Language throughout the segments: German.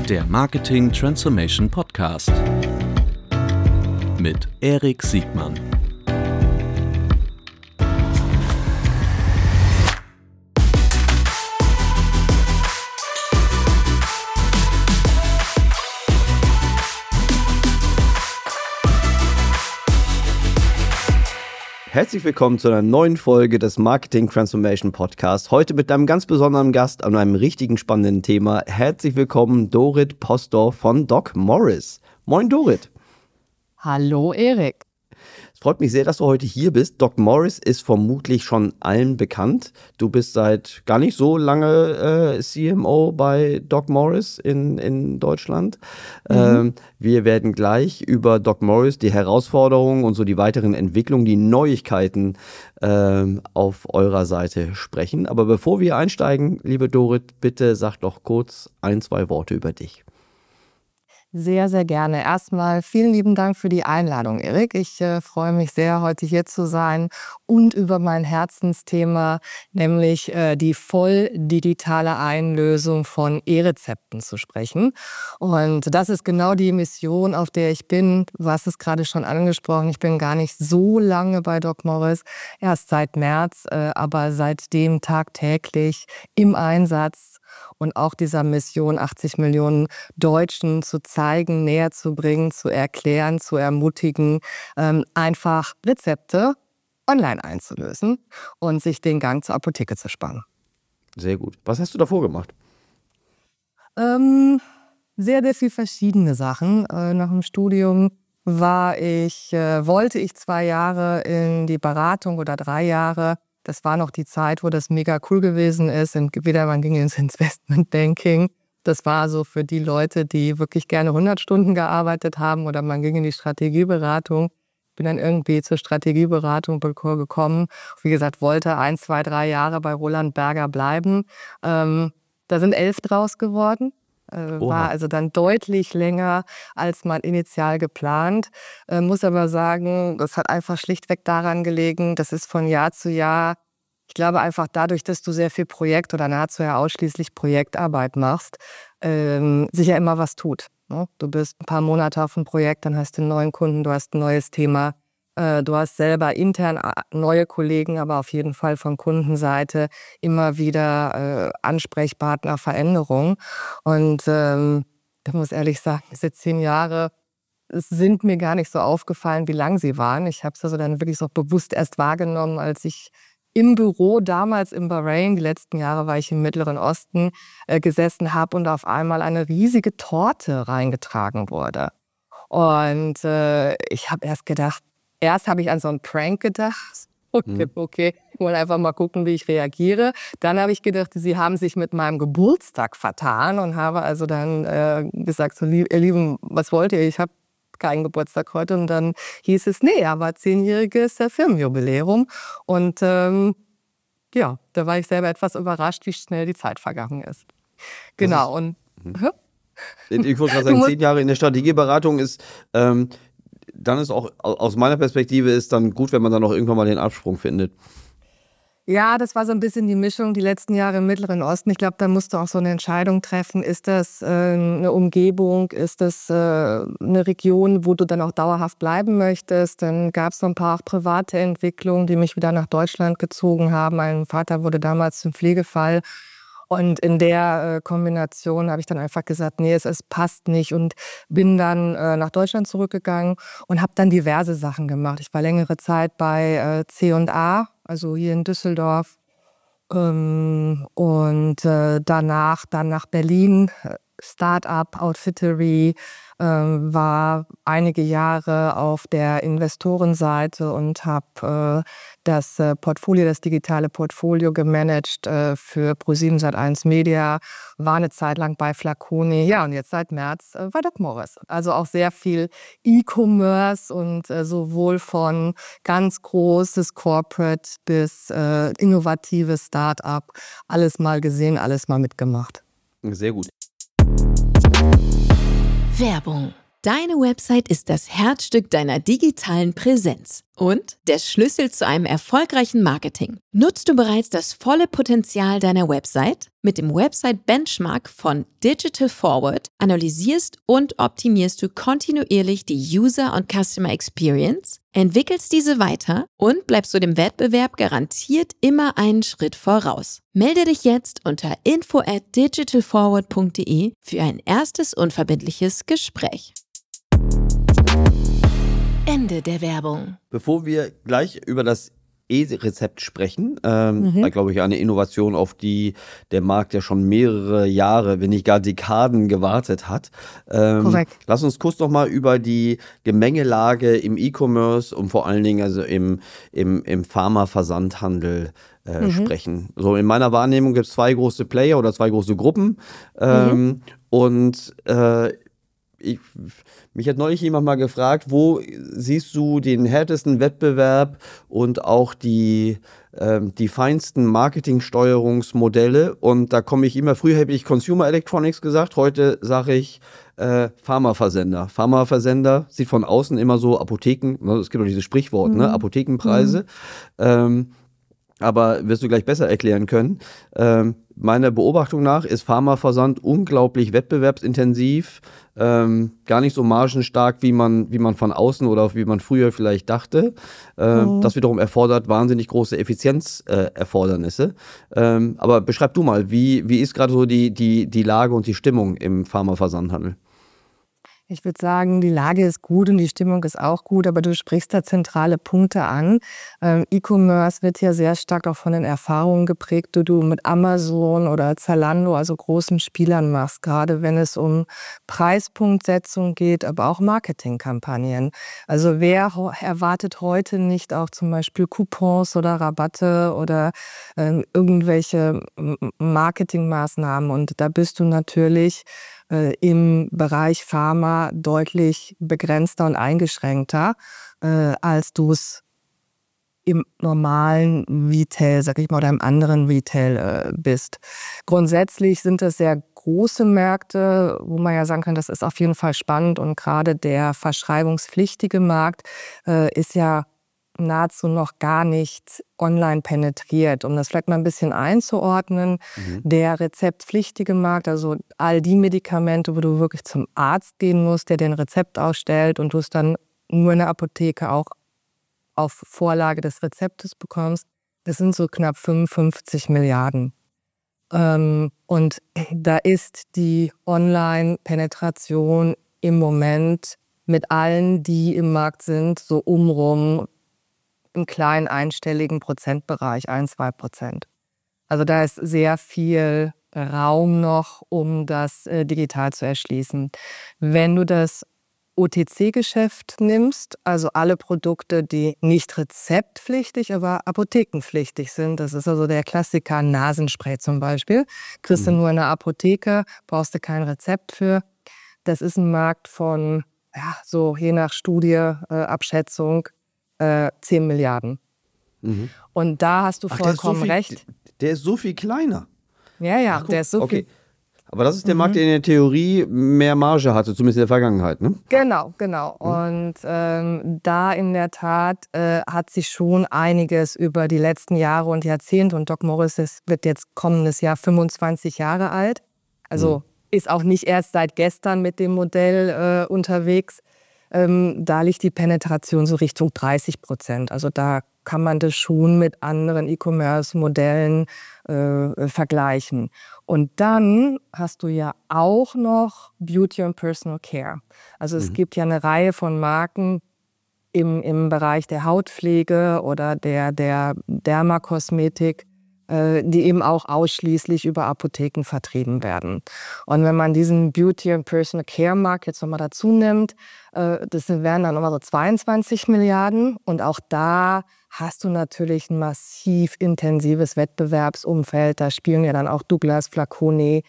Der Marketing Transformation Podcast mit Erik Siegmann. Herzlich willkommen zu einer neuen Folge des Marketing Transformation Podcast. Heute mit einem ganz besonderen Gast an einem richtigen spannenden Thema. Herzlich willkommen, Dorit Postdorf von DocMorris. Moin, Dorit. Hallo, Erik. Es freut mich sehr, dass du heute hier bist. DocMorris ist vermutlich schon allen bekannt. Du bist seit gar nicht so lange CMO bei DocMorris in Deutschland. Wir werden gleich über DocMorris, die Herausforderungen und so die weiteren Entwicklungen, die Neuigkeiten auf eurer Seite sprechen. Aber bevor wir einsteigen, liebe Dorit, bitte sag doch kurz 1-2 Worte über dich. Sehr, sehr gerne. Erstmal vielen lieben Dank für die Einladung, Erik. Ich freue mich sehr, heute hier zu sein und über mein Herzensthema, nämlich die voll digitale Einlösung von E-Rezepten zu sprechen. Und das ist genau die Mission, auf der ich bin. Du hast es gerade schon angesprochen. Ich bin gar nicht so lange bei DocMorris, erst seit März, aber seitdem tagtäglich im Einsatz. Und auch dieser Mission, 80 Millionen Deutschen zu zeigen, näher zu bringen, zu erklären, zu ermutigen, einfach Rezepte online einzulösen und sich den Gang zur Apotheke zu sparen. Sehr gut. Was hast du davor gemacht? Sehr, sehr viel verschiedene Sachen. Nach dem Studium wollte ich 2 Jahre in die Beratung oder 3 Jahre. Das war noch die Zeit, wo das mega cool gewesen ist. Entweder man ging ins Investmentbanking. Das war so für die Leute, die wirklich gerne 100 Stunden gearbeitet haben, oder man ging in die Strategieberatung. Bin dann irgendwie zur Strategieberatung gekommen. Wie gesagt, wollte 1, 2, 3 Jahre bei Roland Berger bleiben. Da sind 11 draus geworden. War also dann deutlich länger, als man initial geplant. Muss aber sagen, das hat einfach schlichtweg daran gelegen, das ist von Jahr zu Jahr, ich glaube einfach dadurch, dass du sehr viel Projekt oder nahezu ja ausschließlich Projektarbeit machst, sich ja immer was tut. Ne? Du bist ein paar Monate auf einem Projekt, dann hast du einen neuen Kunden, du hast ein neues Thema. Du hast selber intern neue Kollegen, aber auf jeden Fall von Kundenseite immer wieder Ansprechpartner, Veränderungen. Und ich muss ehrlich sagen, diese 10 Jahre sind mir gar nicht so aufgefallen, wie lang sie waren. Ich habe es also dann wirklich so bewusst erst wahrgenommen, als ich im Büro damals in Bahrain, die letzten Jahre war ich im Mittleren Osten, gesessen habe und auf einmal eine riesige Torte reingetragen wurde. Und ich habe erst habe ich an so einen Prank gedacht. Okay, ich wollte einfach mal gucken, wie ich reagiere. Dann habe ich gedacht, sie haben sich mit meinem Geburtstag vertan und habe also dann gesagt, so, ihr Lieben, was wollt ihr? Ich habe keinen Geburtstag heute. Und dann hieß es, nee, aber 10-jähriges Firmenjubiläum. Und da war ich selber etwas überrascht, wie schnell die Zeit vergangen ist. Genau. Und ich wollte gerade sagen, 10 Jahre in der Strategieberatung ist... Dann ist auch aus meiner Perspektive ist dann gut, wenn man dann auch irgendwann mal den Absprung findet. Ja, das war so ein bisschen die Mischung die letzten Jahre im Mittleren Osten. Ich glaube, da musst du auch so eine Entscheidung treffen. Ist das eine Umgebung? Ist das eine Region, wo du dann auch dauerhaft bleiben möchtest? Dann gab es so ein paar auch private Entwicklungen, die mich wieder nach Deutschland gezogen haben. Mein Vater wurde damals zum Pflegefall. Und in der Kombination habe ich dann einfach gesagt, nee, es passt nicht, und bin dann nach Deutschland zurückgegangen und habe dann diverse Sachen gemacht. Ich war längere Zeit bei C&A, also hier in Düsseldorf, und danach dann nach Berlin, Start-up, Outfittery, war einige Jahre auf der Investorenseite und habe das digitale Portfolio gemanagt für ProSiebenSat.1 Media, war eine Zeit lang bei Flaconi, ja, und jetzt seit März bei DocMorris. Also auch sehr viel E-Commerce und sowohl von ganz großes Corporate bis innovatives Start-up, alles mal gesehen, alles mal mitgemacht. Sehr gut. Werbung. Deine Website ist das Herzstück deiner digitalen Präsenz. Und der Schlüssel zu einem erfolgreichen Marketing. Nutzt du bereits das volle Potenzial deiner Website? Mit dem Website Benchmark von Digital Forward analysierst und optimierst du kontinuierlich die User- und Customer Experience, entwickelst diese weiter und bleibst du dem Wettbewerb garantiert immer einen Schritt voraus. Melde dich jetzt unter info@digitalforward.de für ein erstes unverbindliches Gespräch. Ende der Werbung. Bevor wir gleich über das E-Rezept sprechen, da glaube ich eine Innovation, auf die der Markt ja schon mehrere Jahre, wenn nicht gar Dekaden gewartet hat. Korrekt. Lass uns kurz noch mal über die Gemengelage im E-Commerce und vor allen Dingen also im Pharma-Versandhandel sprechen. So in meiner Wahrnehmung gibt es zwei große Player oder zwei große Gruppen und mich hat neulich jemand mal gefragt, wo siehst du den härtesten Wettbewerb und auch die feinsten Marketingsteuerungsmodelle? Und da komme ich immer, früher habe ich Consumer Electronics gesagt, heute sage ich Pharmaversender. Pharmaversender sieht von außen immer so Apotheken, es gibt doch dieses Sprichwort, ne? Apothekenpreise. Aber wirst du gleich besser erklären können. Meiner Beobachtung nach ist Pharmaversand unglaublich wettbewerbsintensiv, gar nicht so margenstark, wie man von außen oder wie man früher vielleicht dachte. Das wiederum erfordert wahnsinnig große Effizienzerfordernisse. Aber beschreib du mal, wie ist gerade so die Lage und die Stimmung im Pharmaversandhandel? Ich würde sagen, die Lage ist gut und die Stimmung ist auch gut, aber du sprichst da zentrale Punkte an. E-Commerce wird ja sehr stark auch von den Erfahrungen geprägt, die du mit Amazon oder Zalando, also großen Spielern machst, gerade wenn es um Preispunktsetzung geht, aber auch Marketingkampagnen. Also wer erwartet heute nicht auch zum Beispiel Coupons oder Rabatte oder irgendwelche Marketingmaßnahmen? Und da bist du natürlich im Bereich Pharma deutlich begrenzter und eingeschränkter, als du es im normalen Retail, sag ich mal, oder im anderen Retail bist. Grundsätzlich sind das sehr große Märkte, wo man ja sagen kann, das ist auf jeden Fall spannend, und gerade der verschreibungspflichtige Markt ist ja nahezu noch gar nicht online penetriert. Um das vielleicht mal ein bisschen einzuordnen, der rezeptpflichtige Markt, also all die Medikamente, wo du wirklich zum Arzt gehen musst, der dir ein Rezept ausstellt und du es dann nur in der Apotheke auch auf Vorlage des Rezeptes bekommst, das sind so knapp 55 Milliarden. Und da ist die Online-Penetration im Moment mit allen, die im Markt sind, so umrum im kleinen einstelligen Prozentbereich, 1-2%. Also da ist sehr viel Raum noch, um das digital zu erschließen. Wenn du das OTC-Geschäft nimmst, also alle Produkte, die nicht rezeptpflichtig, aber apothekenpflichtig sind, das ist also der Klassiker Nasenspray zum Beispiel, kriegst du nur in der Apotheke, brauchst du kein Rezept für. Das ist ein Markt von, ja, so je nach Studie, Abschätzung, 10 Milliarden. Und da hast du vollkommen recht. Der ist so viel kleiner. Ja, Guck, der ist so okay. viel. Aber das ist der Markt, der in der Theorie mehr Marge hatte, zumindest in der Vergangenheit, ne? Genau. Und da in der Tat hat sich schon einiges über die letzten Jahre und Jahrzehnte, und Doc Morris wird jetzt kommendes Jahr 25 Jahre alt, also ist auch nicht erst seit gestern mit dem Modell unterwegs. Da liegt die Penetration so Richtung 30%. Also da kann man das schon mit anderen E-Commerce-Modellen vergleichen. Und dann hast du ja auch noch Beauty und Personal Care. Also es gibt ja eine Reihe von Marken im Bereich der Hautpflege oder der Dermakosmetik, die eben auch ausschließlich über Apotheken vertrieben werden. Und wenn man diesen Beauty and Personal Care Markt jetzt nochmal dazu nimmt, das wären dann nochmal so 22 Milliarden. Und auch da hast du natürlich ein massiv intensives Wettbewerbsumfeld. Da spielen ja dann auch Douglas, Flaconi,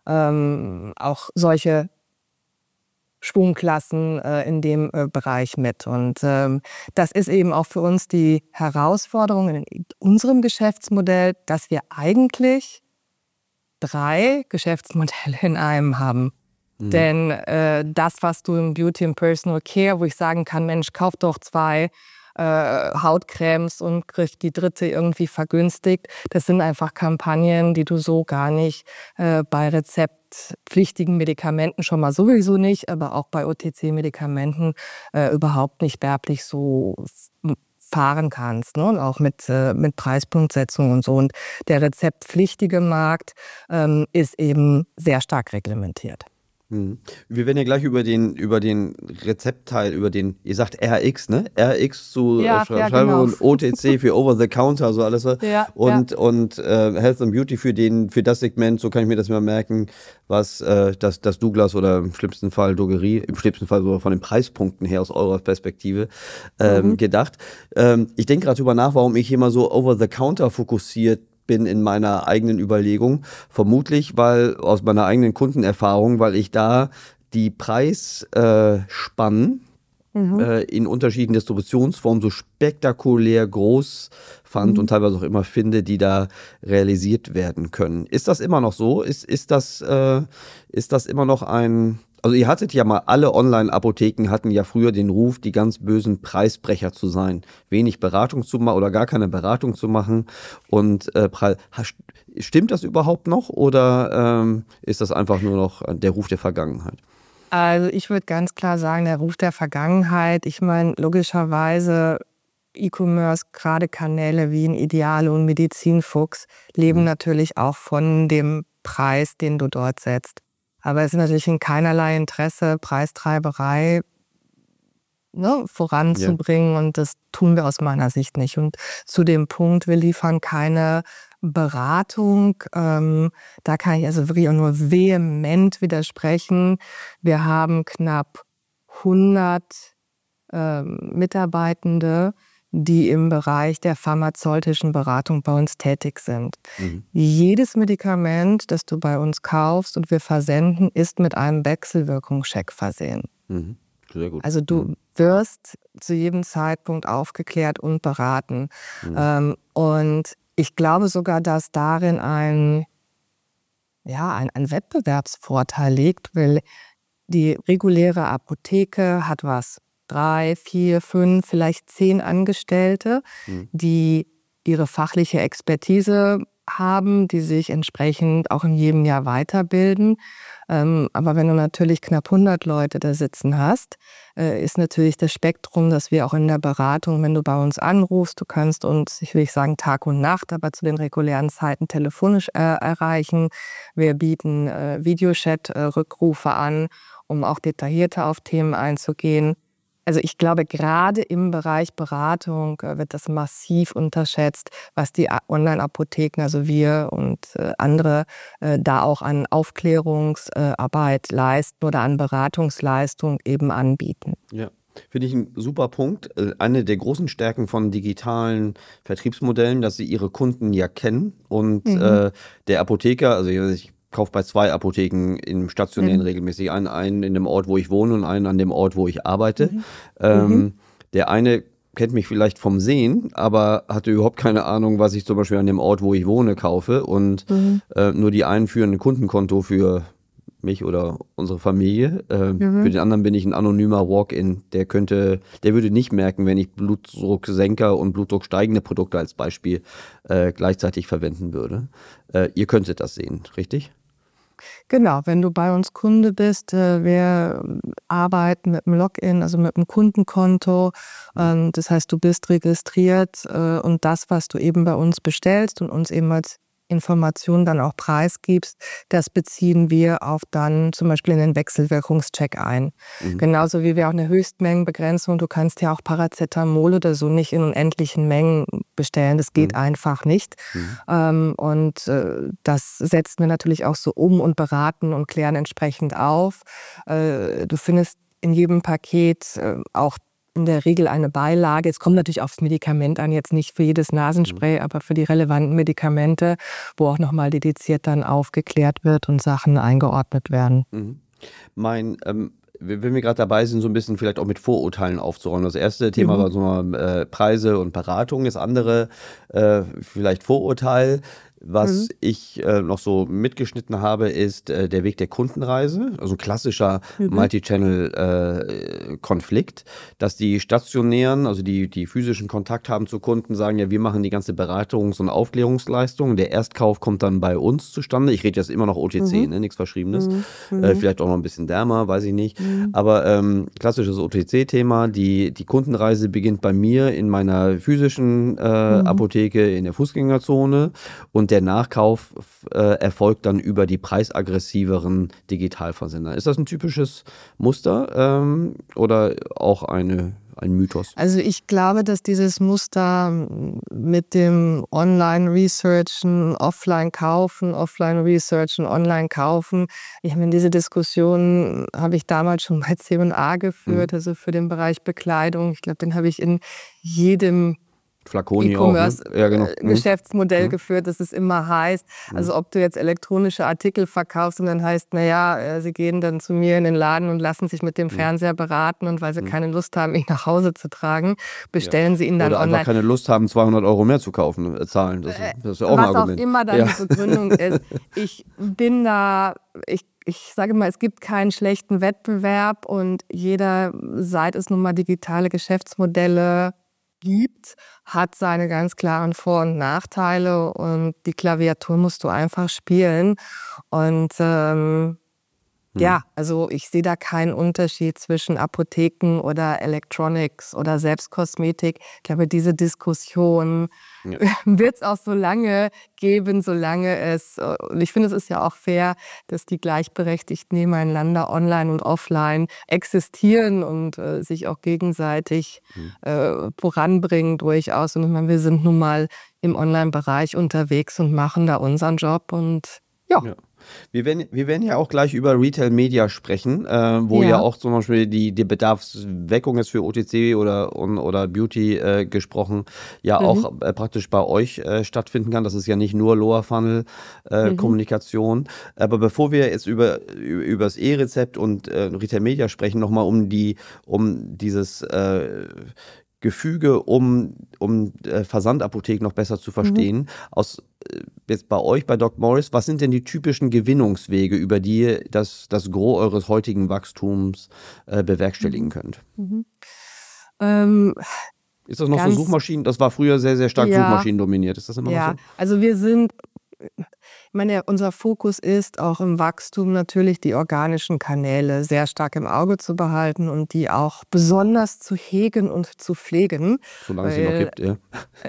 auch solche Schwungklassen in dem Bereich mit. Und das ist eben auch für uns die Herausforderung in unserem Geschäftsmodell, dass wir eigentlich 3 Geschäftsmodelle in einem haben. Denn das, was du im Beauty and Personal Care, wo ich sagen kann, Mensch, kauf doch 2 Hautcremes und Griff die dritte irgendwie vergünstigt. Das sind einfach Kampagnen, die du so gar nicht bei rezeptpflichtigen Medikamenten schon mal sowieso nicht, aber auch bei OTC-Medikamenten überhaupt nicht werblich so fahren kannst, ne? Und auch mit Preispunktsetzung und so. Und der rezeptpflichtige Markt ist eben sehr stark reglementiert. Wir werden ja gleich über den Rezeptteil, ihr sagt RX, ne? RX zu Schreibung genau. und OTC für Over-the-Counter, so alles. Und Health and Beauty für das Segment, so kann ich mir das mal merken, was das Douglas oder im schlimmsten Fall Drogerie, im schlimmsten Fall sogar von den Preispunkten her aus eurer Perspektive gedacht. Ich denke gerade drüber nach, warum ich immer so Over-the-Counter fokussiert bin in meiner eigenen Überlegung. Vermutlich, weil aus meiner eigenen Kundenerfahrung, weil ich da die Preisspannen in unterschiedlichen Distributionsformen so spektakulär groß fand und teilweise auch immer finde, die da realisiert werden können. Ist das immer noch so? Ist das immer noch also ihr hattet ja mal, alle Online-Apotheken hatten ja früher den Ruf, die ganz bösen Preisbrecher zu sein. Wenig Beratung zu machen oder gar keine Beratung zu machen. Und stimmt das überhaupt noch oder ist das einfach nur noch der Ruf der Vergangenheit? Also ich würde ganz klar sagen, der Ruf der Vergangenheit. Ich meine, logischerweise E-Commerce, gerade Kanäle wie ein Idealo und Medizinfuchs, leben natürlich auch von dem Preis, den du dort setzt. Aber es ist natürlich in keinerlei Interesse, Preistreiberei voranzubringen. Und das tun wir aus meiner Sicht nicht. Und zu dem Punkt, wir liefern keine Beratung. Da kann ich also wirklich auch nur vehement widersprechen. Wir haben knapp 100 Mitarbeitende, die im Bereich der pharmazeutischen Beratung bei uns tätig sind. Jedes Medikament, das du bei uns kaufst und wir versenden, ist mit einem Wechselwirkungscheck versehen. Sehr gut. Also du wirst zu jedem Zeitpunkt aufgeklärt und beraten. Und ich glaube sogar, dass darin ein Wettbewerbsvorteil liegt, weil die reguläre Apotheke hat 3, 4, 5, vielleicht 10 Angestellte, die ihre fachliche Expertise haben, die sich entsprechend auch in jedem Jahr weiterbilden. Aber wenn du natürlich knapp 100 Leute da sitzen hast, ist natürlich das Spektrum, dass wir auch in der Beratung, wenn du bei uns anrufst, du kannst uns, ich will nicht sagen Tag und Nacht, aber zu den regulären Zeiten telefonisch erreichen. Wir bieten Videochat-Rückrufe an, um auch detaillierter auf Themen einzugehen. Also ich glaube, gerade im Bereich Beratung wird das massiv unterschätzt, was die Online-Apotheken, also wir und andere, da auch an Aufklärungsarbeit leisten oder an Beratungsleistung eben anbieten. Ja. Finde ich ein super Punkt. Eine der großen Stärken von digitalen Vertriebsmodellen, dass sie ihre Kunden ja kennen und der Apotheker, also ich kaufe bei 2 Apotheken im Stationären regelmäßig einen in dem Ort, wo ich wohne und einen an dem Ort, wo ich arbeite. Der eine kennt mich vielleicht vom Sehen, aber hatte überhaupt keine Ahnung, was ich zum Beispiel an dem Ort, wo ich wohne, kaufe und nur die einen führen ein Kundenkonto für mich oder unsere Familie. Für den anderen bin ich ein anonymer Walk-in. Der würde nicht merken, wenn ich Blutdrucksenker und blutdrucksteigende Produkte als Beispiel gleichzeitig verwenden würde. Ihr könntet das sehen, richtig? Genau, wenn du bei uns Kunde bist, wir arbeiten mit einem Login, also mit einem Kundenkonto. Das heißt, du bist registriert und das, was du eben bei uns bestellst und uns eben als Informationen dann auch preisgibst, das beziehen wir auf dann zum Beispiel in den Wechselwirkungscheck ein. Genauso wie wir auch eine Höchstmengenbegrenzung, du kannst ja auch Paracetamol oder so nicht in unendlichen Mengen bestellen, das geht einfach nicht. Und das setzen wir natürlich auch so um und beraten und klären entsprechend auf. Du findest in jedem Paket auch in der Regel eine Beilage. Es kommt natürlich aufs Medikament an, jetzt nicht für jedes Nasenspray, aber für die relevanten Medikamente, wo auch nochmal dediziert dann aufgeklärt wird und Sachen eingeordnet werden. Wenn wir gerade dabei sind, so ein bisschen vielleicht auch mit Vorurteilen aufzuräumen. Das erste Thema war so mal Preise und Beratung, das andere vielleicht Vorurteil. Was ich noch so mitgeschnitten habe, ist der Weg der Kundenreise, also klassischer Multi-Channel-Konflikt, dass die stationären, also die physischen Kontakt haben zu Kunden, sagen ja, wir machen die ganze Beratungs- und Aufklärungsleistung. Der Erstkauf kommt dann bei uns zustande. Ich rede jetzt immer noch OTC, ne, nichts Verschriebenes. Vielleicht auch noch ein bisschen Derma, weiß ich nicht. Aber klassisches OTC-Thema, die Kundenreise beginnt bei mir in meiner physischen Apotheke in der Fußgängerzone und der Nachkauf erfolgt dann über die preisaggressiveren Digitalversender. Ist das ein typisches Muster oder auch ein Mythos? Also ich glaube, dass dieses Muster mit dem Online-Researchen, Offline-Kaufen, Offline-Researchen, Online-Kaufen, ich meine, diese Diskussion habe ich damals schon bei C&A geführt, also für den Bereich Bekleidung. Ich glaube, den habe ich in jedem Flaconi auch, ne? Ja, genau. Geschäftsmodell geführt, dass es immer heißt, also ob du jetzt elektronische Artikel verkaufst und dann heißt, naja, sie gehen dann zu mir in den Laden und lassen sich mit dem Fernseher beraten und weil sie keine Lust haben, ihn nach Hause zu tragen, bestellen sie ihn dann oder online. Oder einfach keine Lust haben, 200 € mehr zu zahlen. Das ist ja auch ein Argument. Was auch immer dann die Begründung ist. Ich bin da, ich sage mal, es gibt keinen schlechten Wettbewerb und jeder, seit es nun mal digitale Geschäftsmodelle gibt, hat seine ganz klaren Vor- und Nachteile und die Klaviatur musst du einfach spielen. Und ja, also ich sehe da keinen Unterschied zwischen Apotheken oder Electronics oder Selbstkosmetik. Ich glaube, diese Diskussion wird es auch so lange geben, solange es, und ich finde, es ist ja auch fair, dass die gleichberechtigt nebeneinander online und offline existieren und sich auch gegenseitig voranbringen durchaus. Und ich meine, wir sind nun mal im Online-Bereich unterwegs und machen da unseren Job und ja. Wir werden ja auch gleich über Retail Media sprechen, wo ja auch zum Beispiel die Bedarfsweckung ist für OTC oder Beauty gesprochen, ja auch praktisch bei euch stattfinden kann. Das ist ja nicht nur Lower Funnel Kommunikation. Aber bevor wir jetzt über das E-Rezept und Retail Media sprechen, nochmal um dieses Gefüge, um Versandapotheken noch besser zu verstehen. Jetzt bei euch, bei DocMorris, was sind denn die typischen Gewinnungswege, über die das Gros eures heutigen Wachstums bewerkstelligen könnt? Ist das noch so Suchmaschinen? Das war früher sehr, sehr stark Suchmaschinen dominiert. Ist das immer noch so? Also wir sind, ich meine, unser Fokus ist auch im Wachstum natürlich die organischen Kanäle sehr stark im Auge zu behalten und die auch besonders zu hegen und zu pflegen. Solange es sie noch gibt, ja.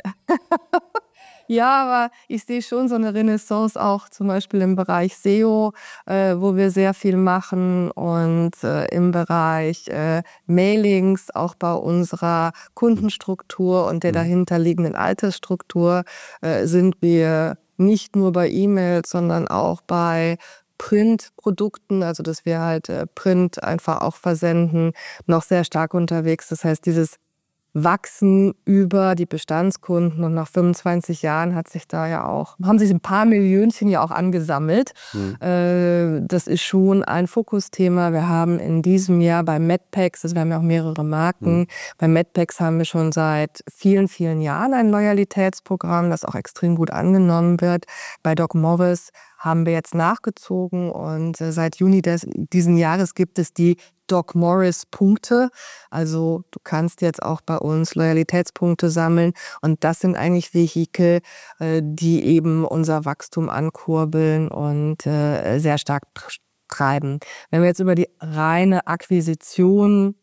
Ja, aber ich sehe schon so eine Renaissance auch zum Beispiel im Bereich SEO, wo wir sehr viel machen und im Bereich Mailings, auch bei unserer Kundenstruktur und der dahinterliegenden Altersstruktur sind wir nicht nur bei E-Mails, sondern auch bei Printprodukten, also dass wir halt Print einfach auch versenden, noch sehr stark unterwegs. Das heißt, dieses Wachsen über die Bestandskunden und nach 25 Jahren haben sich ein paar Millionchen ja auch angesammelt. Das ist schon ein Fokusthema. Wir haben in diesem Jahr bei Medpacks, also wir haben ja auch mehrere Marken, bei Medpacks haben wir schon seit vielen, vielen Jahren ein Loyalitätsprogramm, das auch extrem gut angenommen wird. Bei DocMorris haben wir jetzt nachgezogen und seit Juni diesen Jahres gibt es die DocMorris-Punkte. Also du kannst jetzt auch bei uns Loyalitätspunkte sammeln und das sind eigentlich Vehikel, die eben unser Wachstum ankurbeln und sehr stark treiben. Wenn wir jetzt über die reine Akquisition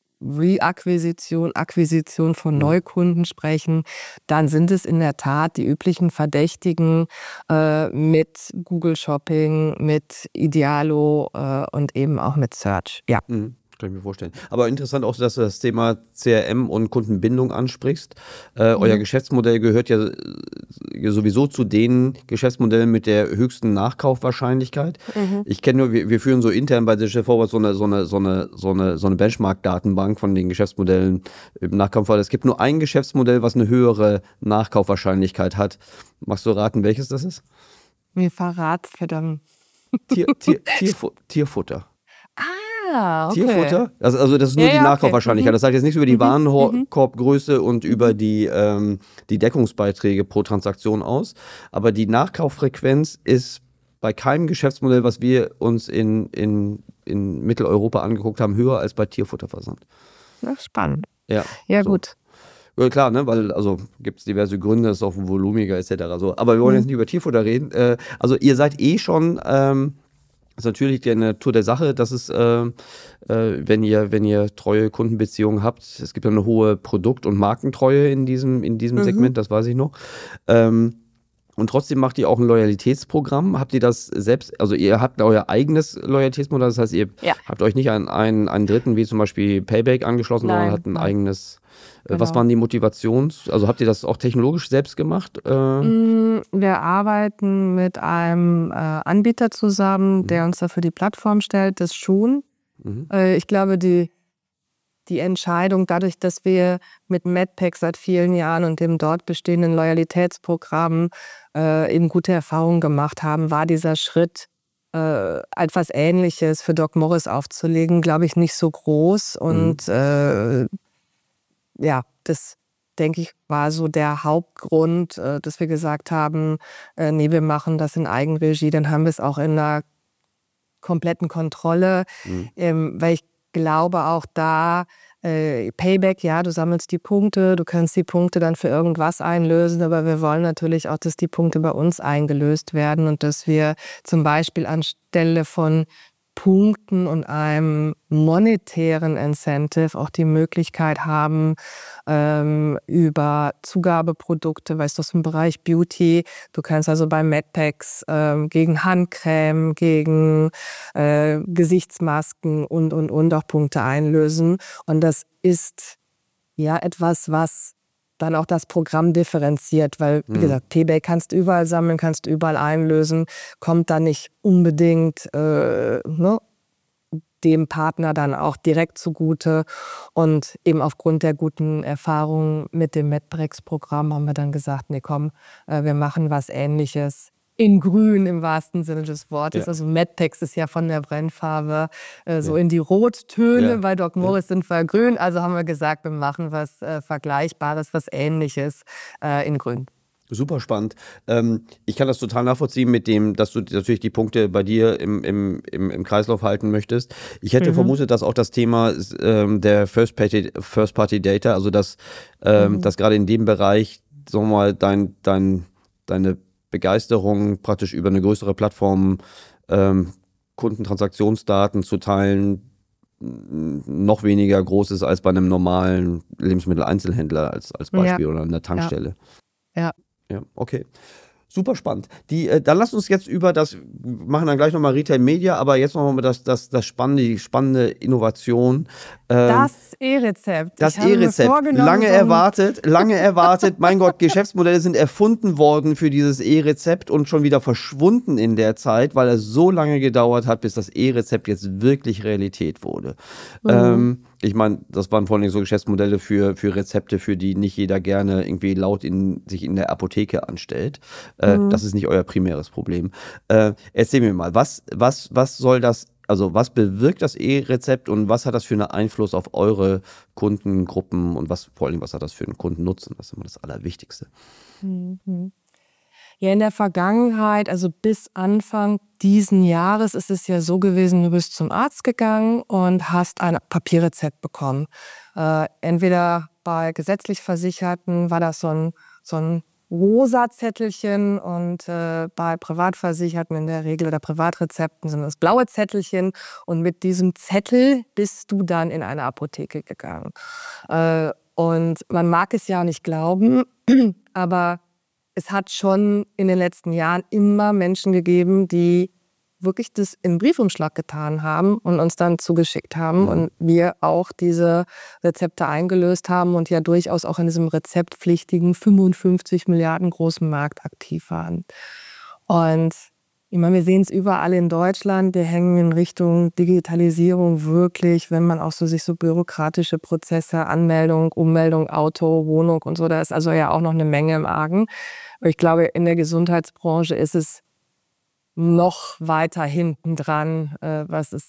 von Neukunden sprechen, dann sind es in der Tat die üblichen Verdächtigen mit Google Shopping, mit Idealo und eben auch mit Search. Ja. Kann ich mir vorstellen. Aber interessant auch, dass du das Thema CRM und Kundenbindung ansprichst. Euer Geschäftsmodell gehört ja sowieso zu den Geschäftsmodellen mit der höchsten Nachkaufwahrscheinlichkeit. Ich kenne nur, wir führen so intern bei Digital Forward so eine Benchmark-Datenbank von den Geschäftsmodellen im Nachkauf. Es gibt nur ein Geschäftsmodell, was eine höhere Nachkaufwahrscheinlichkeit hat. Magst du raten, welches das ist? Mir verrat's, verdammt. Tierfutter. Ah, okay. Tierfutter? Also das ist nur Ja, die ja, okay. Nachkaufwahrscheinlichkeit. Das sagt jetzt nichts über die Warenkorbgröße und über die Deckungsbeiträge pro Transaktion aus. Aber die Nachkauffrequenz ist bei keinem Geschäftsmodell, was wir uns in Mitteleuropa angeguckt haben, höher als bei Tierfutterversand. Ja, spannend. Ja, Ja, so. gut. Ja, klar, ne, weil also gibt es diverse Gründe, es ist auch volumiger etc. So. Aber wir wollen jetzt nicht über Tierfutter reden. Also ihr seid schon, ist natürlich die Natur der Sache, dass es, wenn ihr treue Kundenbeziehungen habt, es gibt ja eine hohe Produkt- und Markentreue in diesem Segment, das weiß ich noch. Und trotzdem macht ihr auch ein Loyalitätsprogramm. Habt ihr das selbst, also ihr habt euer eigenes Loyalitätsmodell, das heißt, ihr habt euch nicht an einen Dritten wie zum Beispiel Payback angeschlossen, sondern habt ein eigenes. Genau. Was waren die Motivations-, also habt ihr das auch technologisch selbst gemacht? Wir arbeiten mit einem Anbieter zusammen, der uns dafür die Plattform stellt, das Schuhen. Ich glaube, die Entscheidung, dadurch, dass wir mit Medpack seit vielen Jahren und dem dort bestehenden Loyalitätsprogramm eben gute Erfahrungen gemacht haben, war dieser Schritt, etwas Ähnliches für Doc Morris aufzulegen, glaube ich, nicht so groß. Und das, denke ich, war so der Hauptgrund, dass wir gesagt haben, nee, wir machen das in Eigenregie, dann haben wir es auch in einer kompletten Kontrolle, weil ich glaube auch da, Payback, ja, du sammelst die Punkte, du kannst die Punkte dann für irgendwas einlösen, aber wir wollen natürlich auch, dass die Punkte bei uns eingelöst werden und dass wir zum Beispiel anstelle von Punkten und einem monetären Incentive auch die Möglichkeit haben, über Zugabeprodukte, weißt du, aus dem Bereich Beauty, du kannst also bei Medpacks gegen Handcreme, gegen Gesichtsmasken und auch Punkte einlösen. Und das ist ja etwas, was dann auch das Programm differenziert, weil, wie gesagt, Payback kannst du überall sammeln, kannst du überall einlösen, kommt dann nicht unbedingt dem Partner dann auch direkt zugute. Und eben aufgrund der guten Erfahrungen mit dem Medpacks-Programm haben wir dann gesagt, nee, komm, wir machen was Ähnliches. In grün im wahrsten Sinne des Wortes. Ja. Also Medpacks ist ja von der Brennfarbe so in die Rottöne. Ja. Bei Doc Morris sind wir grün. Also haben wir gesagt, wir machen was Vergleichbares, was Ähnliches in grün. Super spannend. Ich kann das total nachvollziehen mit dem, dass du natürlich die Punkte bei dir im Kreislauf halten möchtest. Ich hätte vermutet, dass auch das Thema der First-Party-Data, also dass gerade in dem Bereich, sagen wir mal, deine Begeisterung praktisch über eine größere Plattform Kundentransaktionsdaten zu teilen, noch weniger groß ist als bei einem normalen Lebensmitteleinzelhändler als Beispiel oder an der Tankstelle. Ja. Ja, okay. Super spannend. Dann lass uns jetzt wir machen dann gleich nochmal Retail Media, aber jetzt nochmal die spannende Innovation. Das E-Rezept. Das E-Rezept. Lange erwartet. Mein Gott, Geschäftsmodelle sind erfunden worden für dieses E-Rezept und schon wieder verschwunden in der Zeit, weil es so lange gedauert hat, bis das E-Rezept jetzt wirklich Realität wurde. Ich meine, das waren vor allem so Geschäftsmodelle für Rezepte, für die nicht jeder gerne irgendwie laut sich in der Apotheke anstellt. Das ist nicht euer primäres Problem. Erzähl mir mal, was soll das, also was bewirkt das E-Rezept und was hat das für einen Einfluss auf eure Kundengruppen und vor allem, was hat das für einen Kundennutzen? Das ist immer das Allerwichtigste. Ja, in der Vergangenheit, also bis Anfang diesen Jahres ist es ja so gewesen, du bist zum Arzt gegangen und hast ein Papierrezept bekommen. Entweder bei gesetzlich Versicherten war das so ein rosa Zettelchen und bei Privatversicherten in der Regel oder Privatrezepten sind das blaue Zettelchen und mit diesem Zettel bist du dann in eine Apotheke gegangen. Und man mag es ja nicht glauben, aber es hat schon in den letzten Jahren immer Menschen gegeben, die wirklich das in Briefumschlag getan haben und uns dann zugeschickt haben und wir auch diese Rezepte eingelöst haben und ja durchaus auch in diesem rezeptpflichtigen 55 Milliarden großen Markt aktiv waren. Und ich meine, wir sehen es überall in Deutschland, wir hängen in Richtung Digitalisierung wirklich, wenn man auch sich so bürokratische Prozesse, Anmeldung, Ummeldung, Auto, Wohnung und so, da ist also ja auch noch eine Menge im Argen. Ich glaube, in der Gesundheitsbranche ist es noch weiter hinten dran, was es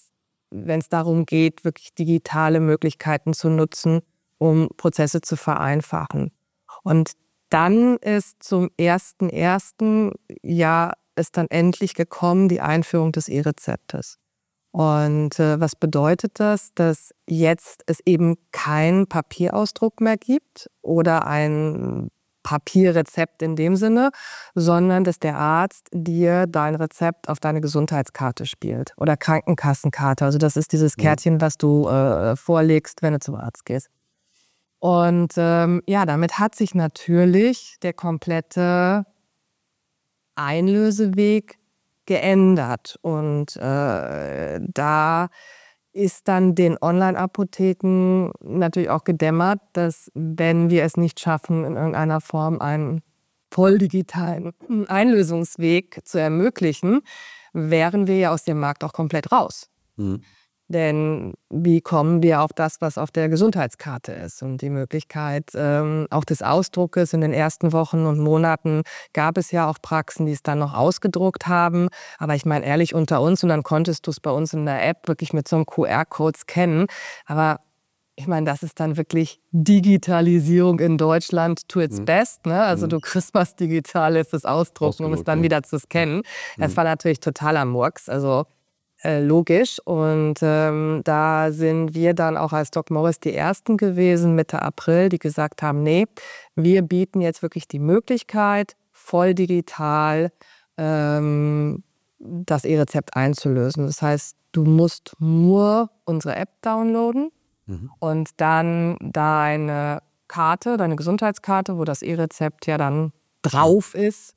wenn es darum geht, wirklich digitale Möglichkeiten zu nutzen, um Prozesse zu vereinfachen. Und dann ist zum 1.1. ja ist dann endlich gekommen die Einführung des E-Rezeptes. Und was bedeutet das? Dass jetzt es eben keinen Papierausdruck mehr gibt oder ein Papierrezept in dem Sinne, sondern dass der Arzt dir dein Rezept auf deine Gesundheitskarte spielt oder Krankenkassenkarte. Also das ist dieses Kärtchen, was du vorlegst, wenn du zum Arzt gehst. Und damit hat sich natürlich der komplette Einlöseweg geändert. Und da ist dann den Online-Apotheken natürlich auch gedämmert, dass wenn wir es nicht schaffen, in irgendeiner Form einen voll digitalen Einlösungsweg zu ermöglichen, wären wir ja aus dem Markt auch komplett raus. Mhm. Denn wie kommen wir auf das, was auf der Gesundheitskarte ist? Und die Möglichkeit auch des Ausdruckes in den ersten Wochen und Monaten gab es ja auch Praxen, die es dann noch ausgedruckt haben. Aber ich meine ehrlich unter uns, und dann konntest du es bei uns in der App wirklich mit so einem QR-Code scannen. Aber ich meine, das ist dann wirklich Digitalisierung in Deutschland to its best. Ne? Also du kriegst was Digitales fürs Ausdrucken, um es dann wieder zu scannen. Das war natürlich totaler Murks. Also logisch. Und da sind wir dann auch als Doc Morris die Ersten gewesen, Mitte April, die gesagt haben, nee, wir bieten jetzt wirklich die Möglichkeit, voll digital das E-Rezept einzulösen. Das heißt, du musst nur unsere App downloaden und dann deine Karte, deine Gesundheitskarte, wo das E-Rezept ja dann drauf ist,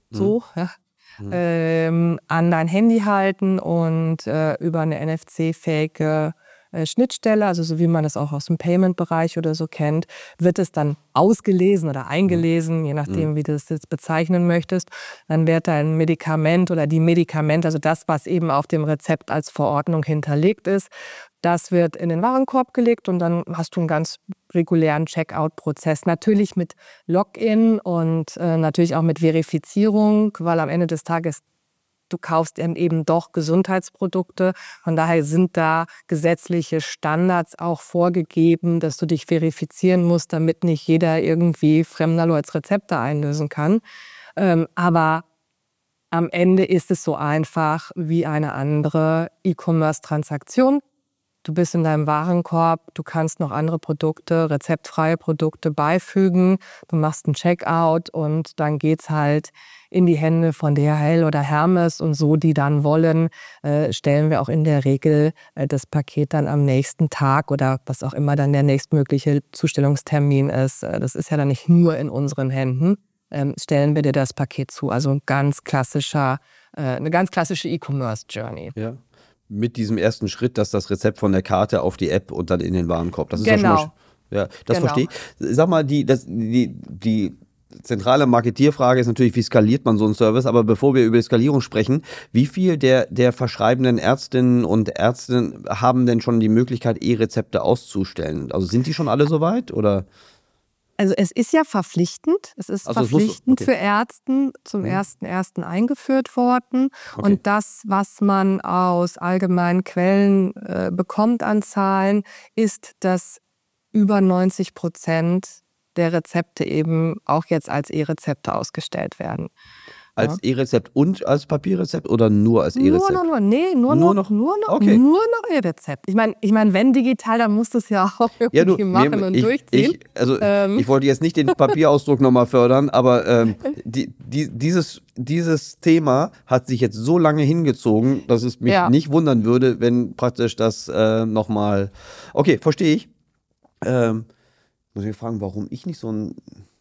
an dein Handy halten und über eine NFC-fähige Schnittstelle, also so wie man es auch aus dem Payment-Bereich oder so kennt, wird es dann ausgelesen oder eingelesen, je nachdem, wie du es jetzt bezeichnen möchtest. Dann wird dein Medikament oder die Medikamente, also das, was eben auf dem Rezept als Verordnung hinterlegt ist, das wird in den Warenkorb gelegt und dann hast du einen ganz regulären Checkout-Prozess. Natürlich mit Login und natürlich auch mit Verifizierung, weil am Ende des Tages du kaufst eben doch Gesundheitsprodukte. Von daher sind da gesetzliche Standards auch vorgegeben, dass du dich verifizieren musst, damit nicht jeder irgendwie fremderlords Rezepte einlösen kann. Aber am Ende ist es so einfach wie eine andere E-Commerce-Transaktion. Du bist in deinem Warenkorb, du kannst noch andere Produkte, rezeptfreie Produkte beifügen. Du machst einen Checkout und dann geht's halt in die Hände von DHL oder Hermes und so, die dann wollen, stellen wir auch in der Regel das Paket dann am nächsten Tag oder was auch immer dann der nächstmögliche Zustellungstermin ist. Das ist ja dann nicht nur in unseren Händen. Stellen wir dir das Paket zu. Also eine ganz klassische E-Commerce-Journey. Ja. Mit diesem ersten Schritt, dass das Rezept von der Karte auf die App und dann in den Warenkorb. Das ist genau. Ja, das verstehe ich. Sag mal, die zentrale Marketierfrage ist natürlich, wie skaliert man so einen Service? Aber bevor wir über Skalierung sprechen, wie viel der verschreibenden Ärztinnen und Ärzte haben denn schon die Möglichkeit, E-Rezepte auszustellen? Also sind die schon alle soweit, oder? Also es ist ja verpflichtend. Es ist verpflichtend für Ärzte zum 1.1. eingeführt worden. Okay. Und das, was man aus allgemeinen Quellen bekommt an Zahlen, ist, dass über 90% der Rezepte eben auch jetzt als E-Rezepte ausgestellt werden. Als E-Rezept und als Papierrezept oder nur als E-Rezept? Nur noch E-Rezept. Ich meine, wenn digital, dann musst du es ja auch irgendwie machen und durchziehen. Ich wollte jetzt nicht den Papierausdruck nochmal fördern, aber dieses Thema hat sich jetzt so lange hingezogen, dass es mich nicht wundern würde, wenn praktisch das nochmal... Okay, verstehe ich. Muss ich fragen, warum ich nicht so ein...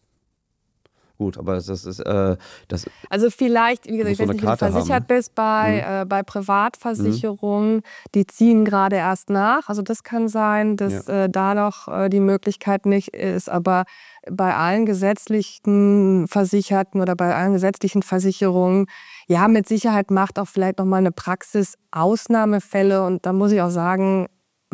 Gut, aber das ist... also vielleicht, wie gesagt, ich weiß nicht, wie du versichert bist bei Privatversicherungen, die ziehen gerade erst nach. Also das kann sein, dass da noch die Möglichkeit nicht ist. Aber bei allen gesetzlichen Versicherten oder bei allen gesetzlichen Versicherungen, ja, mit Sicherheit macht auch vielleicht nochmal eine Praxis Ausnahmefälle. Und da muss ich auch sagen,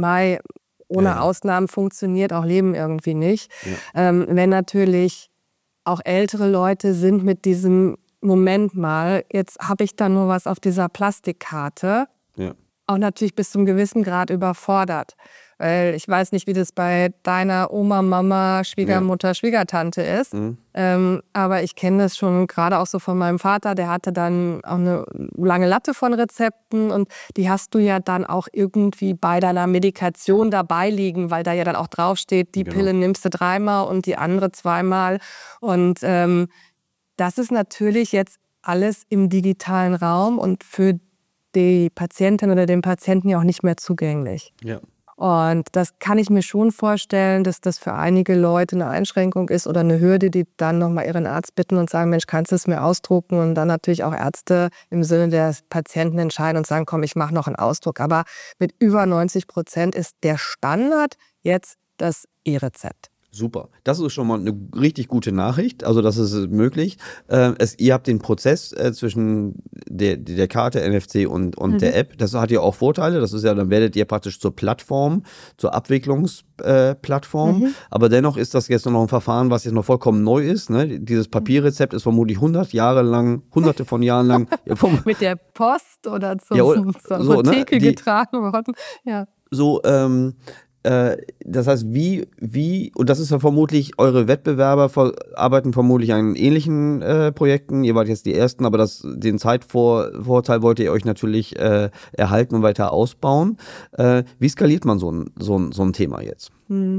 ohne Ausnahmen funktioniert auch Leben irgendwie nicht. Ja. Wenn natürlich auch ältere Leute sind mit diesem Moment mal, jetzt habe ich da nur was auf dieser Plastikkarte auch natürlich bis zum gewissen Grad überfordert. Weil ich weiß nicht, wie das bei deiner Oma, Mama, Schwiegermutter, Schwiegertante ist. Aber ich kenne das schon gerade auch so von meinem Vater. Der hatte dann auch eine lange Latte von Rezepten und die hast du ja dann auch irgendwie bei deiner Medikation dabei liegen, weil da ja dann auch draufsteht, die Pille nimmst du 3-mal und die andere 2-mal. Und das ist natürlich jetzt alles im digitalen Raum und für die Patientin oder den Patienten ja auch nicht mehr zugänglich. Ja. Und das kann ich mir schon vorstellen, dass das für einige Leute eine Einschränkung ist oder eine Hürde, die dann nochmal ihren Arzt bitten und sagen, Mensch, kannst du es mir ausdrucken? Und dann natürlich auch Ärzte im Sinne der Patienten entscheiden und sagen, komm, ich mache noch einen Ausdruck. Aber mit über 90% ist der Standard jetzt das E-Rezept. Super. Das ist schon mal eine richtig gute Nachricht. Also das ist möglich. Ihr habt den Prozess zwischen der Karte, NFC und der App. Das hat ja auch Vorteile. Das ist ja, dann werdet ihr praktisch zur Plattform, zur Abwicklungsplattform. Aber dennoch ist das jetzt noch ein Verfahren, was jetzt noch vollkommen neu ist. Ne? Dieses Papierrezept ist vermutlich hunderte von Jahren lang. Mit der Post oder zur Apotheke getragen worden. Ja. So, das heißt, und das ist ja vermutlich, eure Wettbewerber arbeiten vermutlich an ähnlichen Projekten, ihr wart jetzt die Ersten, aber den Zeitvorteil wollt ihr euch natürlich erhalten und weiter ausbauen. Wie skaliert man so ein Thema jetzt?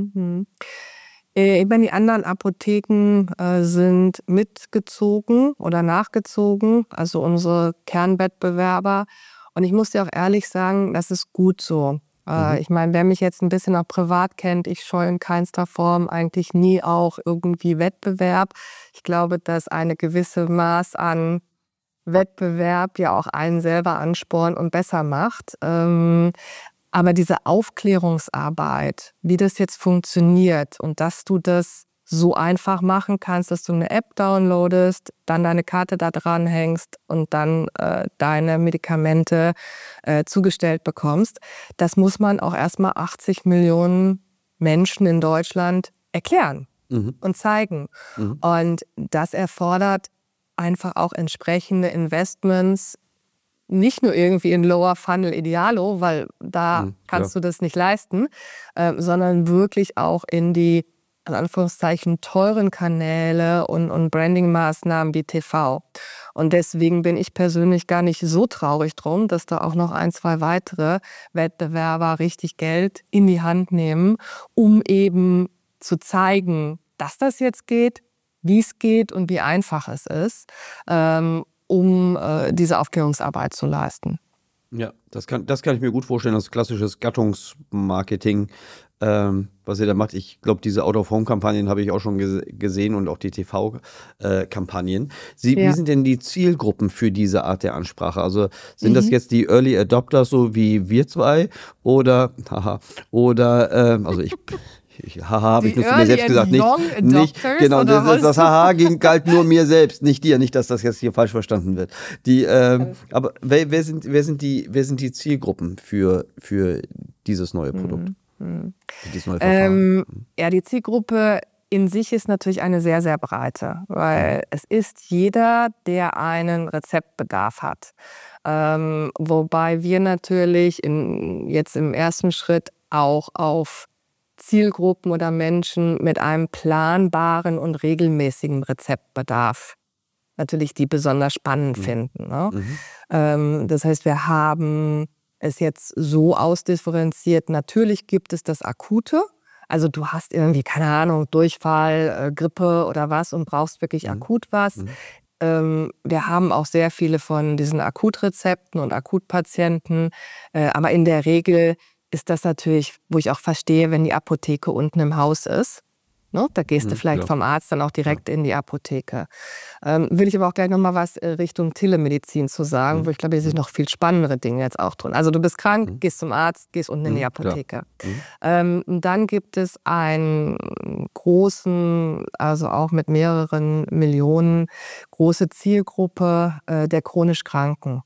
Ich meine, die anderen Apotheken sind mitgezogen oder nachgezogen, also unsere Kernwettbewerber. Und ich muss dir auch ehrlich sagen, das ist gut so. Ich meine, wer mich jetzt ein bisschen auch privat kennt, ich scheue in keinster Form eigentlich nie auch irgendwie Wettbewerb. Ich glaube, dass eine gewisse Maß an Wettbewerb ja auch einen selber anspornt und besser macht. Aber diese Aufklärungsarbeit, wie das jetzt funktioniert und dass du das so einfach machen kannst, dass du eine App downloadest, dann deine Karte da dran hängst und dann deine Medikamente zugestellt bekommst. Das muss man auch erstmal 80 Millionen Menschen in Deutschland erklären und zeigen. Und das erfordert einfach auch entsprechende Investments, nicht nur irgendwie in Lower Funnel Idealo, weil da kannst du das nicht leisten, sondern wirklich auch in die in Anführungszeichen teuren Kanäle und Branding-Maßnahmen wie TV. Und deswegen bin ich persönlich gar nicht so traurig drum, dass da auch noch 1, 2 weitere Wettbewerber richtig Geld in die Hand nehmen, um eben zu zeigen, dass das jetzt geht, wie es geht und wie einfach es ist, um diese Aufklärungsarbeit zu leisten. Ja, das kann ich mir gut vorstellen, das klassisches Gattungsmarketing, was ihr da macht. Ich glaube, diese Out-of-Home-Kampagnen habe ich auch schon gesehen und auch die TV-Kampagnen. Wie sind denn die Zielgruppen für diese Art der Ansprache? Also sind das jetzt die Early Adopters, so wie wir zwei? Oder, also ich habe ich nur zu mir selbst gesagt, nicht genau, das Haha galt nur mir selbst, nicht dir, nicht, dass das jetzt hier falsch verstanden wird. Aber wer sind die Zielgruppen für dieses neue Produkt? Für dieses neue Verfahren? Die Zielgruppe in sich ist natürlich eine sehr, sehr breite, weil es ist jeder, der einen Rezeptbedarf hat. Wobei wir natürlich jetzt im ersten Schritt auch auf Zielgruppen oder Menschen mit einem planbaren und regelmäßigen Rezeptbedarf natürlich die besonders spannend finden. Ne? Das heißt, wir haben es jetzt so ausdifferenziert. Natürlich gibt es das Akute. Also du hast irgendwie, keine Ahnung, Durchfall, Grippe oder was und brauchst wirklich akut was. Wir haben auch sehr viele von diesen Akutrezepten und Akutpatienten. Aber in der Regel ist das natürlich, wo ich auch verstehe, wenn die Apotheke unten im Haus ist. Ne? Da gehst du vielleicht vom Arzt dann auch direkt in die Apotheke. Will ich aber auch gleich nochmal was Richtung Telemedizin zu sagen, wo ich glaube, hier sind noch viel spannendere Dinge jetzt auch drin. Also du bist krank, gehst zum Arzt, gehst unten in die Apotheke. Dann gibt es einen großen, also auch mit mehreren Millionen, große Zielgruppe der chronisch Kranken.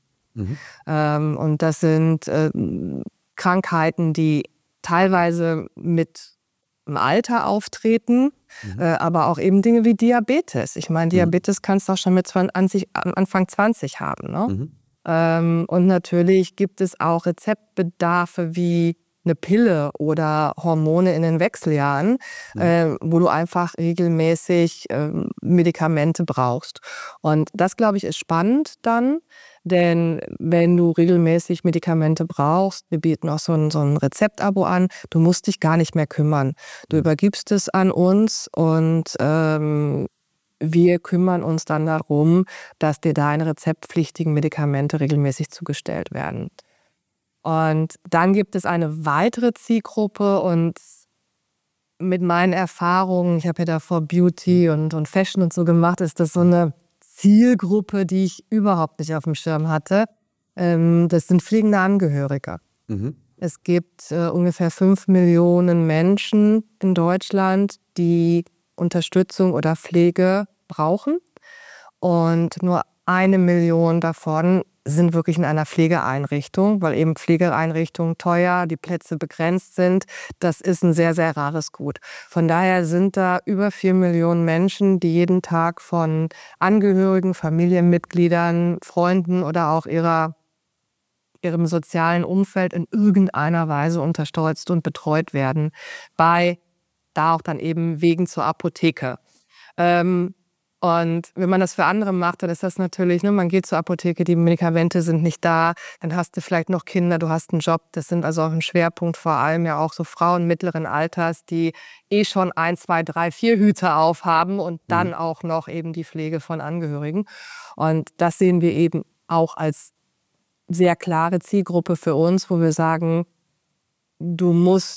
Und das sind Krankheiten, die teilweise mit im Alter auftreten, aber auch eben Dinge wie Diabetes. Ich meine, Diabetes kannst du auch schon mit Anfang 20 haben. Ne? Und natürlich gibt es auch Rezeptbedarfe wie eine Pille oder Hormone in den Wechseljahren, wo du einfach regelmäßig Medikamente brauchst. Und das, glaube ich, ist spannend dann, denn wenn du regelmäßig Medikamente brauchst, wir bieten auch so ein Rezeptabo an, du musst dich gar nicht mehr kümmern. Du übergibst es an uns und wir kümmern uns dann darum, dass dir deine rezeptpflichtigen Medikamente regelmäßig zugestellt werden. Und dann gibt es eine weitere Zielgruppe und mit meinen Erfahrungen, ich habe ja davor Beauty und Fashion und so gemacht, ist das so eine Zielgruppe, die ich überhaupt nicht auf dem Schirm hatte. Das sind pflegende Angehörige. Es gibt ungefähr 5 Millionen Menschen in Deutschland, die Unterstützung oder Pflege brauchen. Und nur 1 Million davon sind wirklich in einer Pflegeeinrichtung, weil eben Pflegeeinrichtungen teuer, die Plätze begrenzt sind. Das ist ein sehr, sehr rares Gut. Von daher sind da über 4 Millionen Menschen, die jeden Tag von Angehörigen, Familienmitgliedern, Freunden oder auch ihrem sozialen Umfeld in irgendeiner Weise unterstützt und betreut werden, bei da auch dann eben Wegen zur Apotheke. Und wenn man das für andere macht, dann ist das natürlich, man geht zur Apotheke, die Medikamente sind nicht da, dann hast du vielleicht noch Kinder, du hast einen Job. Das sind also auch ein Schwerpunkt, vor allem ja auch so Frauen mittleren Alters, die schon 1, 2, 3, 4 Hüte aufhaben und dann auch noch eben die Pflege von Angehörigen. Und das sehen wir eben auch als sehr klare Zielgruppe für uns, wo wir sagen, du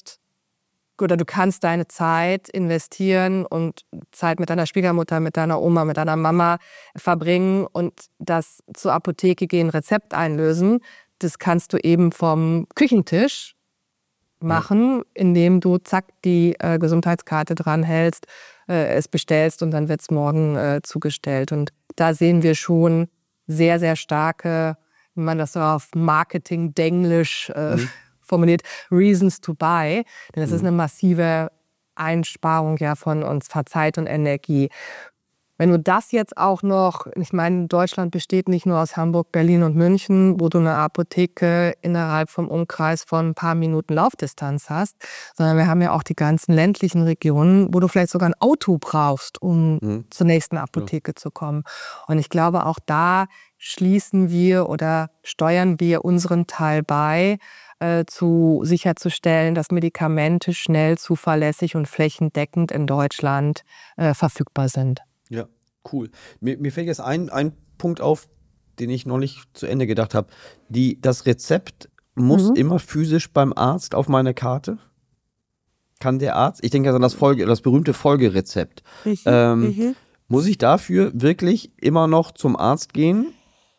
kannst deine Zeit investieren und Zeit mit deiner Schwiegermutter, mit deiner Oma, mit deiner Mama verbringen und das zur Apotheke gehen, Rezept einlösen. Das kannst du eben vom Küchentisch machen, indem du zack die Gesundheitskarte dranhältst, es bestellst und dann wird es morgen zugestellt. Und da sehen wir schon sehr, sehr starke, wenn man das so auf Marketing-Denglisch formuliert, Reasons to buy. Denn das ist eine massive Einsparung ja von uns Zeit und Energie. Wenn du das jetzt auch noch, ich meine, Deutschland besteht nicht nur aus Hamburg, Berlin und München, wo du eine Apotheke innerhalb vom Umkreis von ein paar Minuten Laufdistanz hast, sondern wir haben ja auch die ganzen ländlichen Regionen, wo du vielleicht sogar ein Auto brauchst, um zur nächsten Apotheke zu kommen. Und ich glaube, auch da schließen wir oder steuern wir unseren Teil bei, sicherzustellen, dass Medikamente schnell, zuverlässig und flächendeckend in Deutschland verfügbar sind. Ja, cool. Mir fällt jetzt ein Punkt auf, den ich noch nicht zu Ende gedacht habe. Das Rezept muss immer physisch beim Arzt auf meine Karte? Kann der Arzt, ich denke an das berühmte Folgerezept. Muss ich dafür wirklich immer noch zum Arzt gehen?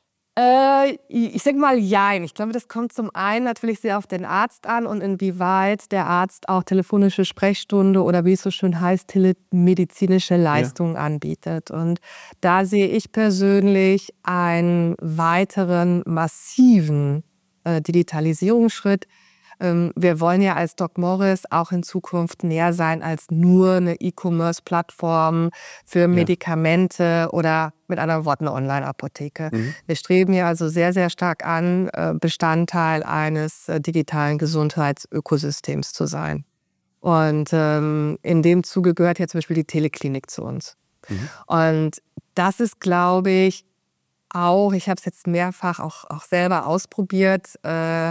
Ich sag mal jein. Ich glaube, das kommt zum einen natürlich sehr auf den Arzt an und inwieweit der Arzt auch telefonische Sprechstunde oder wie es so schön heißt, telemedizinische Leistungen anbietet. Und da sehe ich persönlich einen weiteren massiven Digitalisierungsschritt. Wir wollen ja als DocMorris auch in Zukunft mehr sein als nur eine E-Commerce-Plattform für Medikamente oder mit anderen Worten eine Online-Apotheke. Wir streben ja also sehr, sehr stark an, Bestandteil eines digitalen Gesundheitsökosystems zu sein. Und in dem Zuge gehört ja zum Beispiel die Teleklinik zu uns. Und das ist, glaube ich, auch, ich habe es jetzt mehrfach auch selber ausprobiert,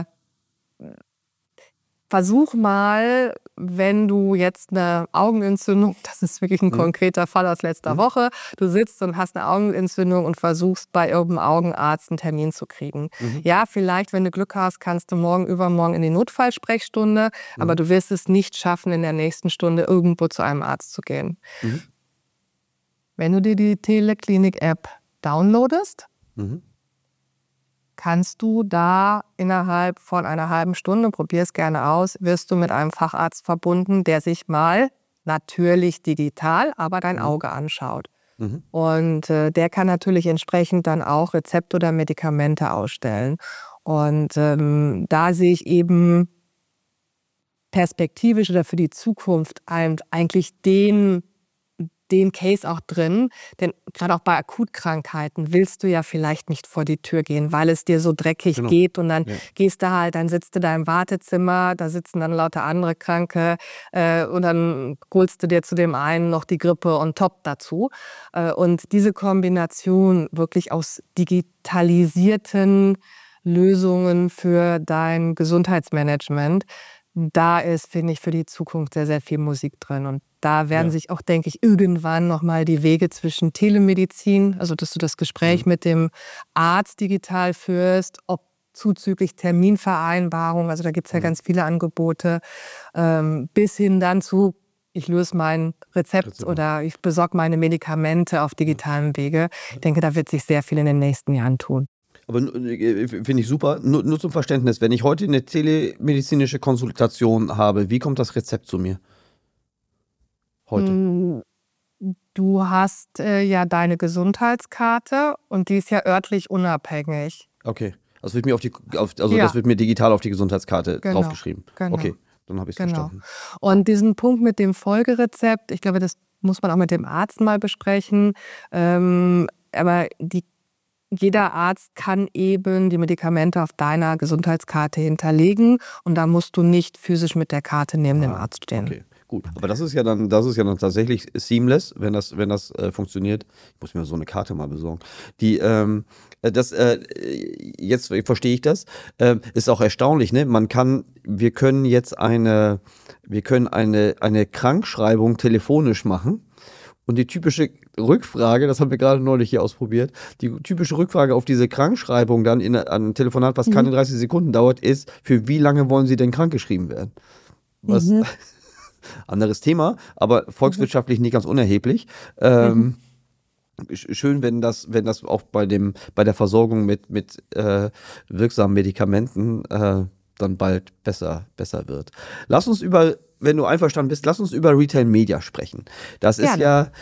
versuch mal, wenn du jetzt eine Augenentzündung, das ist wirklich ein konkreter Fall aus letzter Woche, du sitzt und hast eine Augenentzündung und versuchst bei irgendeinem Augenarzt einen Termin zu kriegen. Ja, vielleicht, wenn du Glück hast, kannst du übermorgen in die Notfallsprechstunde, aber du wirst es nicht schaffen, in der nächsten Stunde irgendwo zu einem Arzt zu gehen. Wenn du dir die Teleklinik-App downloadest, kannst du da innerhalb von einer halben Stunde, probier es gerne aus, wirst du mit einem Facharzt verbunden, der sich mal natürlich digital, aber dein Auge anschaut. Und der kann natürlich entsprechend dann auch Rezepte oder Medikamente ausstellen. Und da sehe ich eben perspektivisch oder für die Zukunft eigentlich den den Case auch drin, denn gerade auch bei Akutkrankheiten willst du ja vielleicht nicht vor die Tür gehen, weil es dir so dreckig geht und dann gehst du halt, dann sitzt du da im Wartezimmer, da sitzen dann lauter andere Kranke und dann holst du dir zu dem einen noch die Grippe on top dazu. Und diese Kombination wirklich aus digitalisierten Lösungen für dein Gesundheitsmanagement, da ist, finde ich, für die Zukunft sehr, sehr viel Musik drin. Und da werden sich auch, denke ich, irgendwann nochmal die Wege zwischen Telemedizin, also dass du das Gespräch mit dem Arzt digital führst, ob zuzüglich Terminvereinbarung, also da gibt es ja ganz viele Angebote, bis hin dann zu, ich löse mein Rezept oder ich besorge meine Medikamente auf digitalem Wege. Ich denke, da wird sich sehr viel in den nächsten Jahren tun. Aber finde ich super. Nur zum Verständnis, wenn ich heute eine telemedizinische Konsultation habe, wie kommt das Rezept zu mir? Heute. Du hast ja deine Gesundheitskarte und die ist ja örtlich unabhängig. Okay. Das wird mir das wird mir digital auf die Gesundheitskarte draufgeschrieben. Genau. Okay, dann habe ich es verstanden. Und diesen Punkt mit dem Folgerezept, ich glaube, das muss man auch mit dem Arzt mal besprechen. Aber jeder Arzt kann eben die Medikamente auf deiner Gesundheitskarte hinterlegen und da musst du nicht physisch mit der Karte neben dem Arzt stehen. Okay, gut. Aber das ist ja dann tatsächlich seamless, wenn das funktioniert. Ich muss mir so eine Karte mal besorgen. Jetzt verstehe ich das. Ist auch erstaunlich, ne? Wir können jetzt eine Krankschreibung telefonisch machen. Und die typische Rückfrage, das haben wir gerade neulich hier ausprobiert, die typische Rückfrage auf diese Krankschreibung dann an ein Telefonat, was keine 30 Sekunden dauert, ist, für wie lange wollen Sie denn krankgeschrieben werden? Was anderes Thema, aber volkswirtschaftlich nicht ganz unerheblich. Schön, wenn das auch bei der Versorgung mit wirksamen Medikamenten dann bald besser wird. Wenn du einverstanden bist, lass uns über Retail Media sprechen. Das ist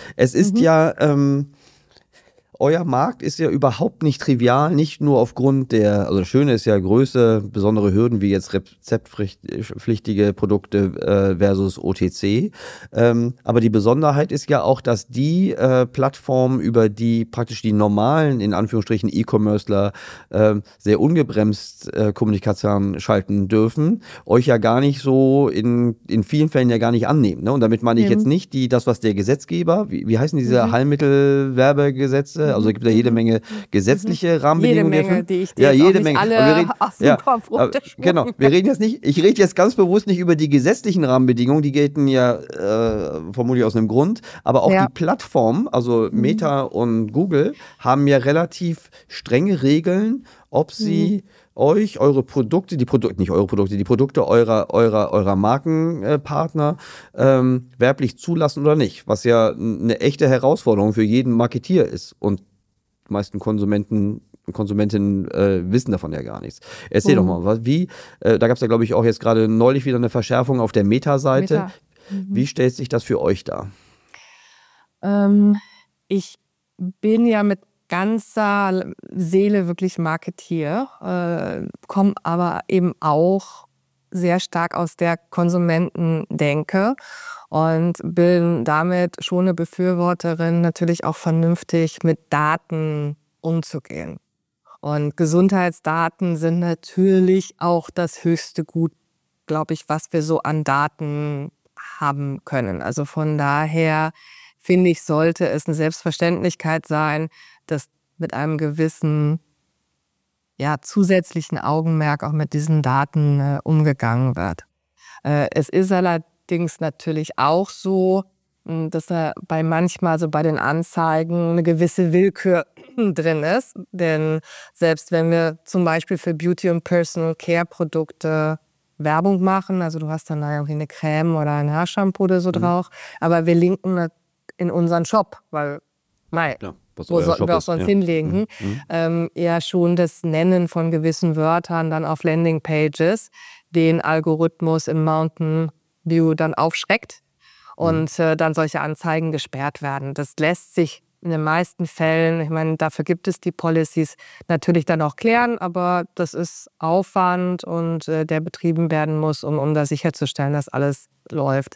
euer Markt ist ja überhaupt nicht trivial, nicht nur aufgrund also das Schöne ist ja Größe, besondere Hürden wie jetzt rezeptpflichtige Produkte versus OTC. Aber die Besonderheit ist ja auch, dass die Plattformen, über die praktisch die normalen, in Anführungsstrichen, E-Commercer sehr ungebremst Kommunikation schalten dürfen, euch ja gar nicht so in vielen Fällen ja gar nicht annehmen. Ne? Und damit meine ich jetzt nicht das, was der Gesetzgeber, wie heißen diese Heilmittelwerbegesetze? Also es gibt ja jede Menge gesetzliche Rahmenbedingungen. Jede Menge, die ich dir jetzt auch nicht alle aus dem Kopf runterschlucken. Genau, ich rede jetzt ganz bewusst nicht über die gesetzlichen Rahmenbedingungen, die gelten ja vermutlich aus einem Grund, aber auch die Plattformen, also Meta und Google, haben ja relativ strenge Regeln, ob sie euch, die Produkte eurer Markenpartner werblich zulassen oder nicht, was ja eine echte Herausforderung für jeden Marketier ist und die meisten Konsumenten und Konsumentinnen wissen davon ja gar nichts. Erzähl doch mal, da gab es ja glaube ich auch jetzt gerade neulich wieder eine Verschärfung auf der Meta-Seite. Wie stellt sich das für euch dar? Ich bin ja mit ganzer Seele wirklich Marketier, komme aber eben auch sehr stark aus der Konsumentendenke und bin damit schon eine Befürworterin, natürlich auch vernünftig mit Daten umzugehen. Und Gesundheitsdaten sind natürlich auch das höchste Gut, glaube ich, was wir so an Daten haben können. Also von daher finde ich, sollte es eine Selbstverständlichkeit sein, dass mit einem gewissen zusätzlichen Augenmerk auch mit diesen Daten umgegangen wird. Es ist allerdings natürlich auch so, dass da manchmal so bei den Anzeigen eine gewisse Willkür drin ist. Denn selbst wenn wir zum Beispiel für Beauty- und Personal-Care-Produkte Werbung machen, also du hast dann da irgendwie eine Creme oder ein Haarshampoo oder so drauf, aber wir linken in unseren Shop, weil wo sollten wir auch sonst hinlegen? Eher schon das Nennen von gewissen Wörtern dann auf Landingpages den Algorithmus im Mountain View dann aufschreckt und dann solche Anzeigen gesperrt werden. Das lässt sich in den meisten Fällen, ich meine, dafür gibt es die Policies, natürlich dann auch klären, aber das ist Aufwand und der betrieben werden muss, um da sicherzustellen, dass alles läuft.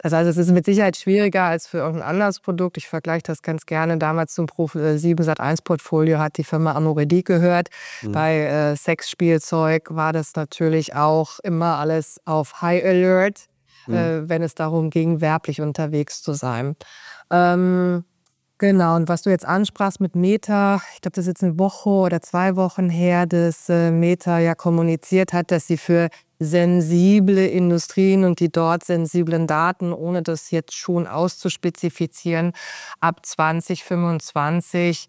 Das heißt, es ist mit Sicherheit schwieriger als für irgendein anderes Produkt. Ich vergleiche das ganz gerne. Damals zum Pro7 Sat.1-Portfolio hat die Firma Amorelie gehört. Bei Sexspielzeug war das natürlich auch immer alles auf High Alert, wenn es darum ging, werblich unterwegs zu sein. Genau, und was du jetzt ansprachst mit Meta, ich glaube, das ist jetzt eine Woche oder 2 Wochen her, dass Meta ja kommuniziert hat, dass sie für sensible Industrien und die dort sensiblen Daten, ohne das jetzt schon auszuspezifizieren, ab 2025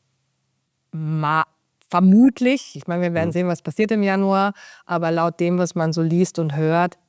vermutlich, ich meine, wir werden sehen, was passiert im Januar, aber laut dem, was man so liest und hört,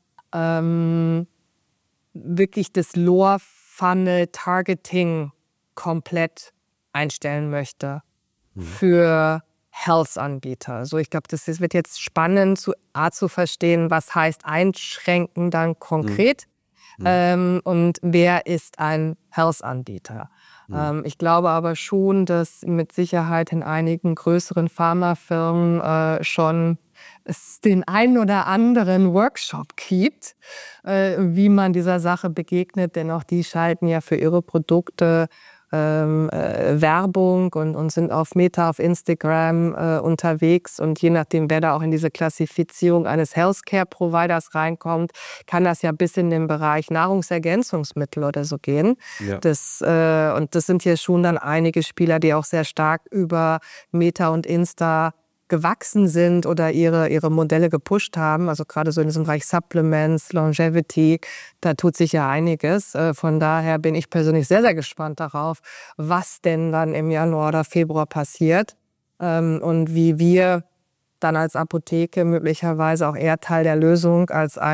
wirklich das Lower-Funnel-Targeting komplett einstellen möchte für Health-Anbieter. Also ich glaube, das wird jetzt spannend zu verstehen, was heißt einschränken dann konkret und wer ist ein Health-Anbieter. Ich glaube aber schon, dass mit Sicherheit in einigen größeren Pharmafirmen schon es den einen oder anderen Workshop gibt, wie man dieser Sache begegnet, denn auch die schalten ja für ihre Produkte Werbung und sind auf Meta, auf Instagram unterwegs. Und je nachdem, wer da auch in diese Klassifizierung eines Healthcare-Providers reinkommt, kann das ja bis in den Bereich Nahrungsergänzungsmittel oder so gehen. Ja. Und das sind hier schon dann einige Spieler, die auch sehr stark über Meta und Insta gewachsen sind oder ihre Modelle gepusht haben, also gerade so in diesem Bereich Supplements, Longevity, da tut sich ja einiges. Von daher bin ich persönlich sehr, sehr gespannt darauf, was denn dann im Januar oder Februar passiert und wie wir dann als Apotheke möglicherweise auch eher Teil der Lösung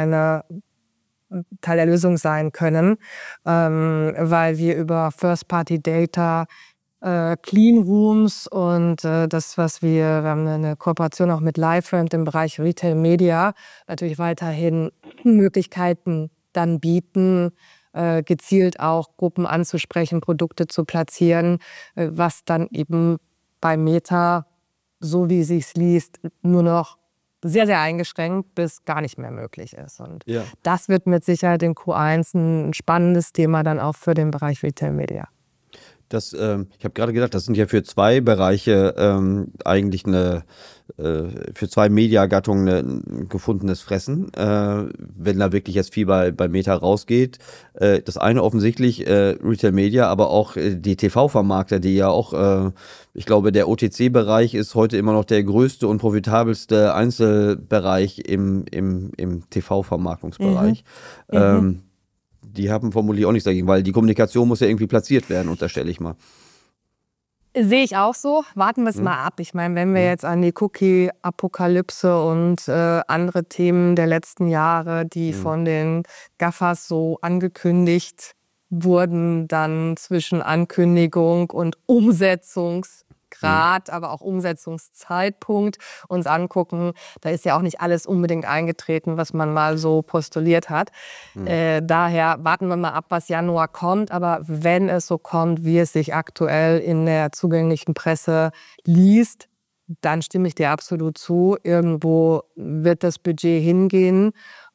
sein können, weil wir über First-Party-Data Clean Rooms und das, was wir haben eine Kooperation auch mit LiveRamp im Bereich Retail Media, natürlich weiterhin Möglichkeiten dann bieten, gezielt auch Gruppen anzusprechen, Produkte zu platzieren, was dann eben bei Meta, so wie es sich liest, nur noch sehr, sehr eingeschränkt bis gar nicht mehr möglich ist. Und das wird mit Sicherheit in Q1 ein spannendes Thema dann auch für den Bereich Retail Media. Ich habe gerade gedacht, das sind ja für 2 Bereiche eigentlich für 2 Mediagattungen ein gefundenes Fressen, wenn da wirklich jetzt viel bei Meta rausgeht. Das eine offensichtlich Retail Media, aber auch die TV-Vermarkter, die ja auch, ich glaube, der OTC-Bereich ist heute immer noch der größte und profitabelste Einzelbereich im TV-Vermarktungsbereich. Die haben vermutlich auch nichts dagegen, weil die Kommunikation muss ja irgendwie platziert werden, unterstelle ich mal. Sehe ich auch so. Warten wir es mal ab. Ich meine, wenn wir jetzt an die Cookie-Apokalypse und andere Themen der letzten Jahre, die von den GAFAs so angekündigt wurden, dann zwischen Ankündigung und Umsetzungsgrad, aber auch Umsetzungszeitpunkt uns angucken, da ist ja auch nicht alles unbedingt eingetreten, was man mal so postuliert hat. Daher warten wir mal ab, was Januar kommt. Aber wenn es so kommt, wie es sich aktuell in der zugänglichen Presse liest, dann stimme ich dir absolut zu. Irgendwo wird das Budget hingehen.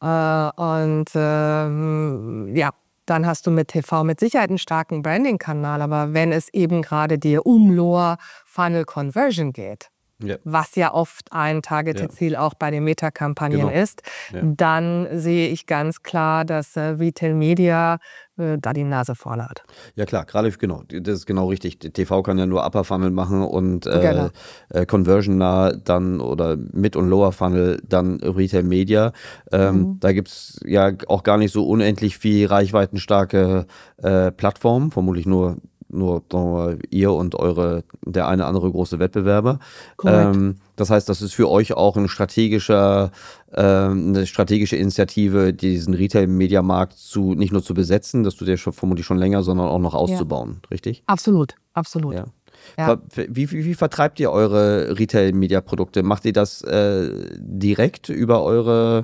Dann hast du mit TV mit Sicherheit einen starken Branding-Kanal. Aber wenn es eben gerade dir um Lower Funnel Conversion geht, was ja oft ein Targeted-Ziel auch bei den Meta-Kampagnen ist, dann sehe ich ganz klar, dass Retail Media da die Nase vorne hat. Ja klar, gerade das ist genau richtig. TV kann ja nur Upper Funnel machen und Conversion nah dann oder Mid- und Lower Funnel dann Retail Media. Da gibt es ja auch gar nicht so unendlich viel reichweitenstarke Plattformen, vermutlich nur ihr und der eine andere große Wettbewerber. Das heißt, das ist für euch auch eine strategische Initiative, diesen Retail-Media-Markt nicht nur zu besetzen, das tut ihr vermutlich schon länger, sondern auch noch auszubauen, richtig? Absolut. Ja. Wie vertreibt ihr eure Retail-Media-Produkte? Macht ihr das direkt über eure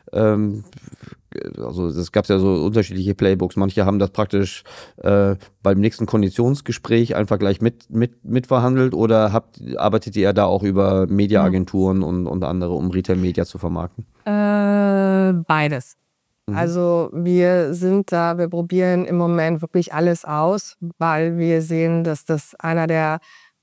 also es gab ja so unterschiedliche Playbooks. Manche haben das praktisch beim nächsten Konditionsgespräch einfach gleich mit verhandelt oder arbeitet ihr da auch über Mediaagenturen und andere, um Retail-Media zu vermarkten? Beides. Also wir probieren im Moment wirklich alles aus, weil wir sehen, dass das einer der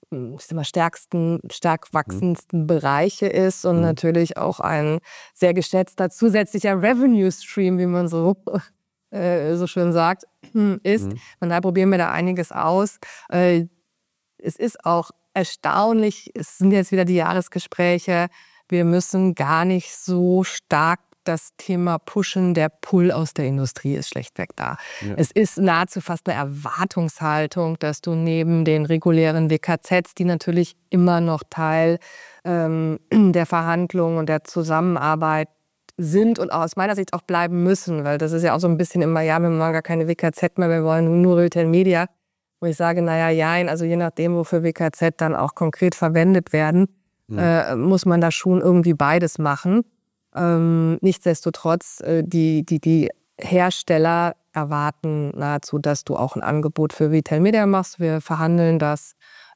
stark wachsendsten Bereiche ist und natürlich auch ein sehr geschätzter zusätzlicher Revenue-Stream, wie man so schön sagt, ist. Von daher probieren wir da einiges aus. Es ist auch erstaunlich, es sind jetzt wieder die Jahresgespräche, wir müssen gar nicht so stark das Thema pushen, der Pull aus der Industrie ist schlechtweg da. Ja. Es ist nahezu fast eine Erwartungshaltung, dass du neben den regulären WKZs, die natürlich immer noch Teil der Verhandlungen und der Zusammenarbeit sind und aus meiner Sicht auch bleiben müssen, weil das ist ja auch so ein bisschen immer, ja, wir wollen gar keine WKZ mehr, wir wollen nur Retail Media, wo ich sage, also je nachdem, wofür WKZ dann auch konkret verwendet werden, muss man da schon irgendwie beides machen. Nichtsdestotrotz, die Hersteller erwarten nahezu, dass du auch ein Angebot für Retail Media machst. Wir verhandeln das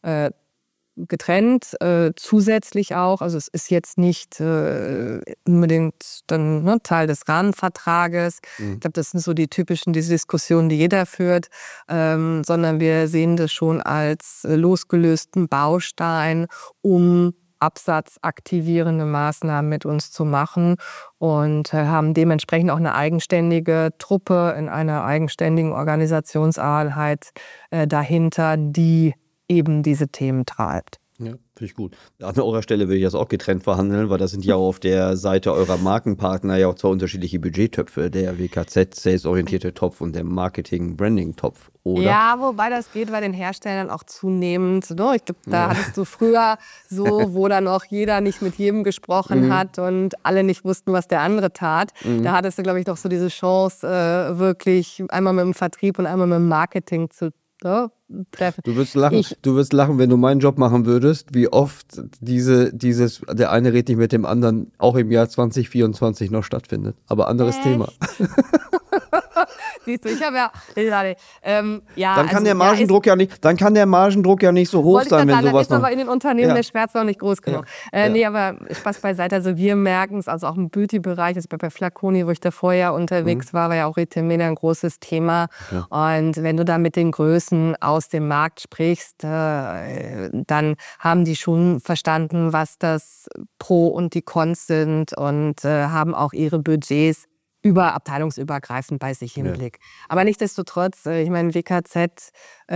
getrennt, zusätzlich auch. Also es ist jetzt nicht unbedingt dann Teil des Rahmenvertrages. Ich glaube, das sind so diese Diskussionen, die jeder führt, sondern wir sehen das schon als losgelösten Baustein, um absatzaktivierende Maßnahmen mit uns zu machen und haben dementsprechend auch eine eigenständige Truppe in einer eigenständigen Organisationseinheit dahinter, die eben diese Themen treibt. Ja, finde ich gut. An eurer Stelle würde ich das auch getrennt verhandeln, weil das sind ja auch auf der Seite eurer Markenpartner ja auch zwei unterschiedliche Budgettöpfe. Der WKZ, sales-orientierte Topf und der Marketing-Branding-Topf, oder? Ja, wobei das geht bei den Herstellern auch zunehmend. Ich glaube, da hattest du früher so, wo dann auch jeder nicht mit jedem gesprochen hat und alle nicht wussten, was der andere tat. Da hattest du, glaube ich, doch so diese Chance, wirklich einmal mit dem Vertrieb und einmal mit dem Marketing zu treffen. Du wirst lachen, wenn du meinen Job machen würdest, wie oft der eine redet nicht mit dem anderen auch im Jahr 2024 noch stattfindet. Aber anderes Thema. Siehst du, ich habe dann kann der Margendruck ja nicht so hoch sein, wenn sowas noch. Ist aber in den Unternehmen der Schmerz noch nicht groß genug. Nee, aber Spaß beiseite. Also wir merken es, also auch im Beauty-Bereich, also bei Flaconi, wo ich da vorher unterwegs war ja auch Retail Media ein großes Thema. Ja. Und wenn du da mit den Größen aus dem Markt sprichst, dann haben die schon verstanden, was das Pro und die Cons sind und haben auch ihre Budgets abteilungsübergreifend bei sich im Blick. Aber nichtsdestotrotz, ich meine, WKZ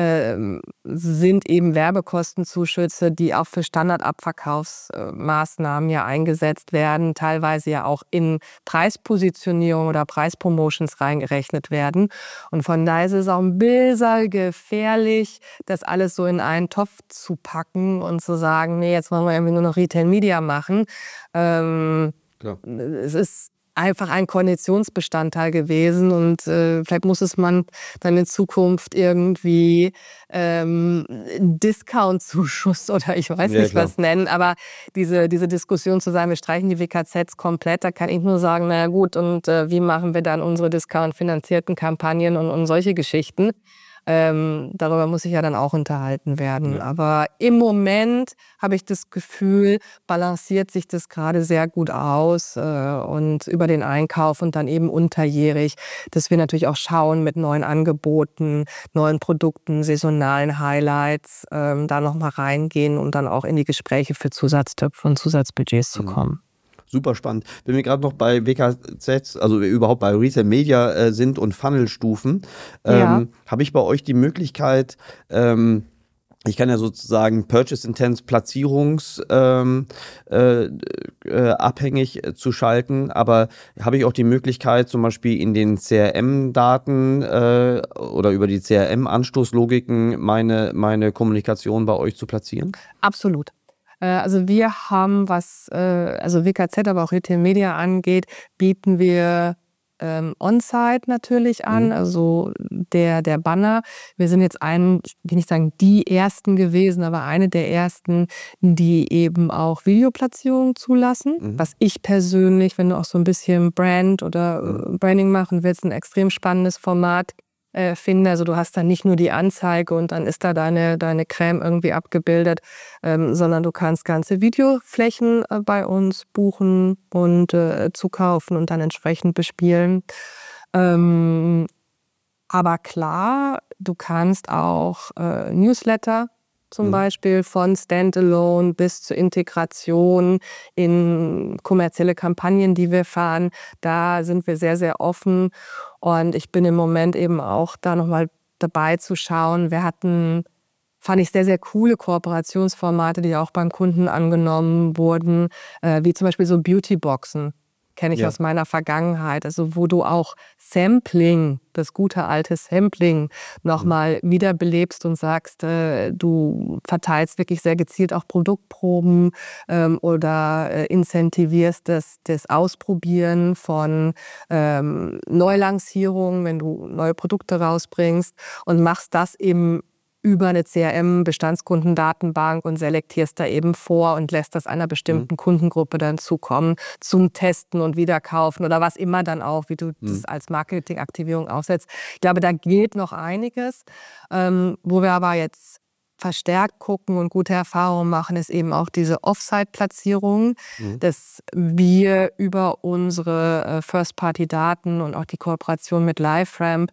sind eben Werbekostenzuschüsse, die auch für Standardabverkaufsmaßnahmen ja eingesetzt werden, teilweise ja auch in Preispositionierung oder Preispromotions reingerechnet werden. Und von daher ist es auch ein bisschen gefährlich, das alles so in einen Topf zu packen und zu sagen, nee, jetzt wollen wir irgendwie nur noch Retail Media machen. Es ist einfach ein Konditionsbestandteil gewesen und vielleicht muss es man dann in Zukunft irgendwie Discount-Zuschuss oder ich weiß nicht was nennen, aber diese Diskussion zu sagen, wir streichen die WKZs komplett, da kann ich nur sagen, naja gut, und wie machen wir dann unsere Discount-finanzierten Kampagnen und solche Geschichten. Darüber muss ich ja dann auch unterhalten werden. Ja. Aber im Moment habe ich das Gefühl, balanciert sich das gerade sehr gut aus und über den Einkauf und dann eben unterjährig, dass wir natürlich auch schauen mit neuen Angeboten, neuen Produkten, saisonalen Highlights, da nochmal reingehen und dann auch in die Gespräche für Zusatztöpfe und Zusatzbudgets zu kommen. Super spannend. Wenn wir gerade noch bei WKZ, also überhaupt bei Retail Media sind und Funnelstufen, habe ich bei euch die Möglichkeit, ich kann ja sozusagen Purchase Intent platzierungsabhängig zu schalten, aber habe ich auch die Möglichkeit, zum Beispiel in den CRM-Daten oder über die CRM-Anstoßlogiken meine Kommunikation bei euch zu platzieren? Absolut. Also wir haben, was WKZ, aber auch Retail Media angeht, bieten wir On-Site natürlich an, also der Banner. Wir sind jetzt ich will nicht sagen die Ersten gewesen, aber eine der Ersten, die eben auch Videoplatzierungen zulassen. Was ich persönlich, wenn du auch so ein bisschen Brand oder Branding machen willst, ein extrem spannendes Format finde. Also du hast dann nicht nur die Anzeige und dann ist da deine Creme irgendwie abgebildet, sondern du kannst ganze Videoflächen bei uns buchen und zukaufen und dann entsprechend bespielen. Aber klar, du kannst auch Newsletter zum Beispiel von Standalone bis zur Integration in kommerzielle Kampagnen, die wir fahren. Da sind wir sehr, sehr offen. Und ich bin im Moment eben auch da nochmal dabei zu schauen. Wir hatten, fand ich, sehr, sehr coole Kooperationsformate, die auch beim Kunden angenommen wurden, wie zum Beispiel so Beautyboxen. Kenne ich aus meiner Vergangenheit. Also wo du auch Sampling, das gute alte Sampling, nochmal wiederbelebst und sagst, du verteilst wirklich sehr gezielt auch Produktproben oder incentivierst das Ausprobieren von Neulancierungen, wenn du neue Produkte rausbringst und machst das eben über eine CRM-Bestandskundendatenbank und selektierst da eben vor und lässt das einer bestimmten Kundengruppe dann zukommen zum Testen und Wiederkaufen oder was immer dann auch, wie du das als Marketingaktivierung aufsetzt. Ich glaube, da geht noch einiges. Wo wir aber jetzt verstärkt gucken und gute Erfahrungen machen, ist eben auch diese Offsite-Platzierung, dass wir über unsere First-Party-Daten und auch die Kooperation mit LiveRamp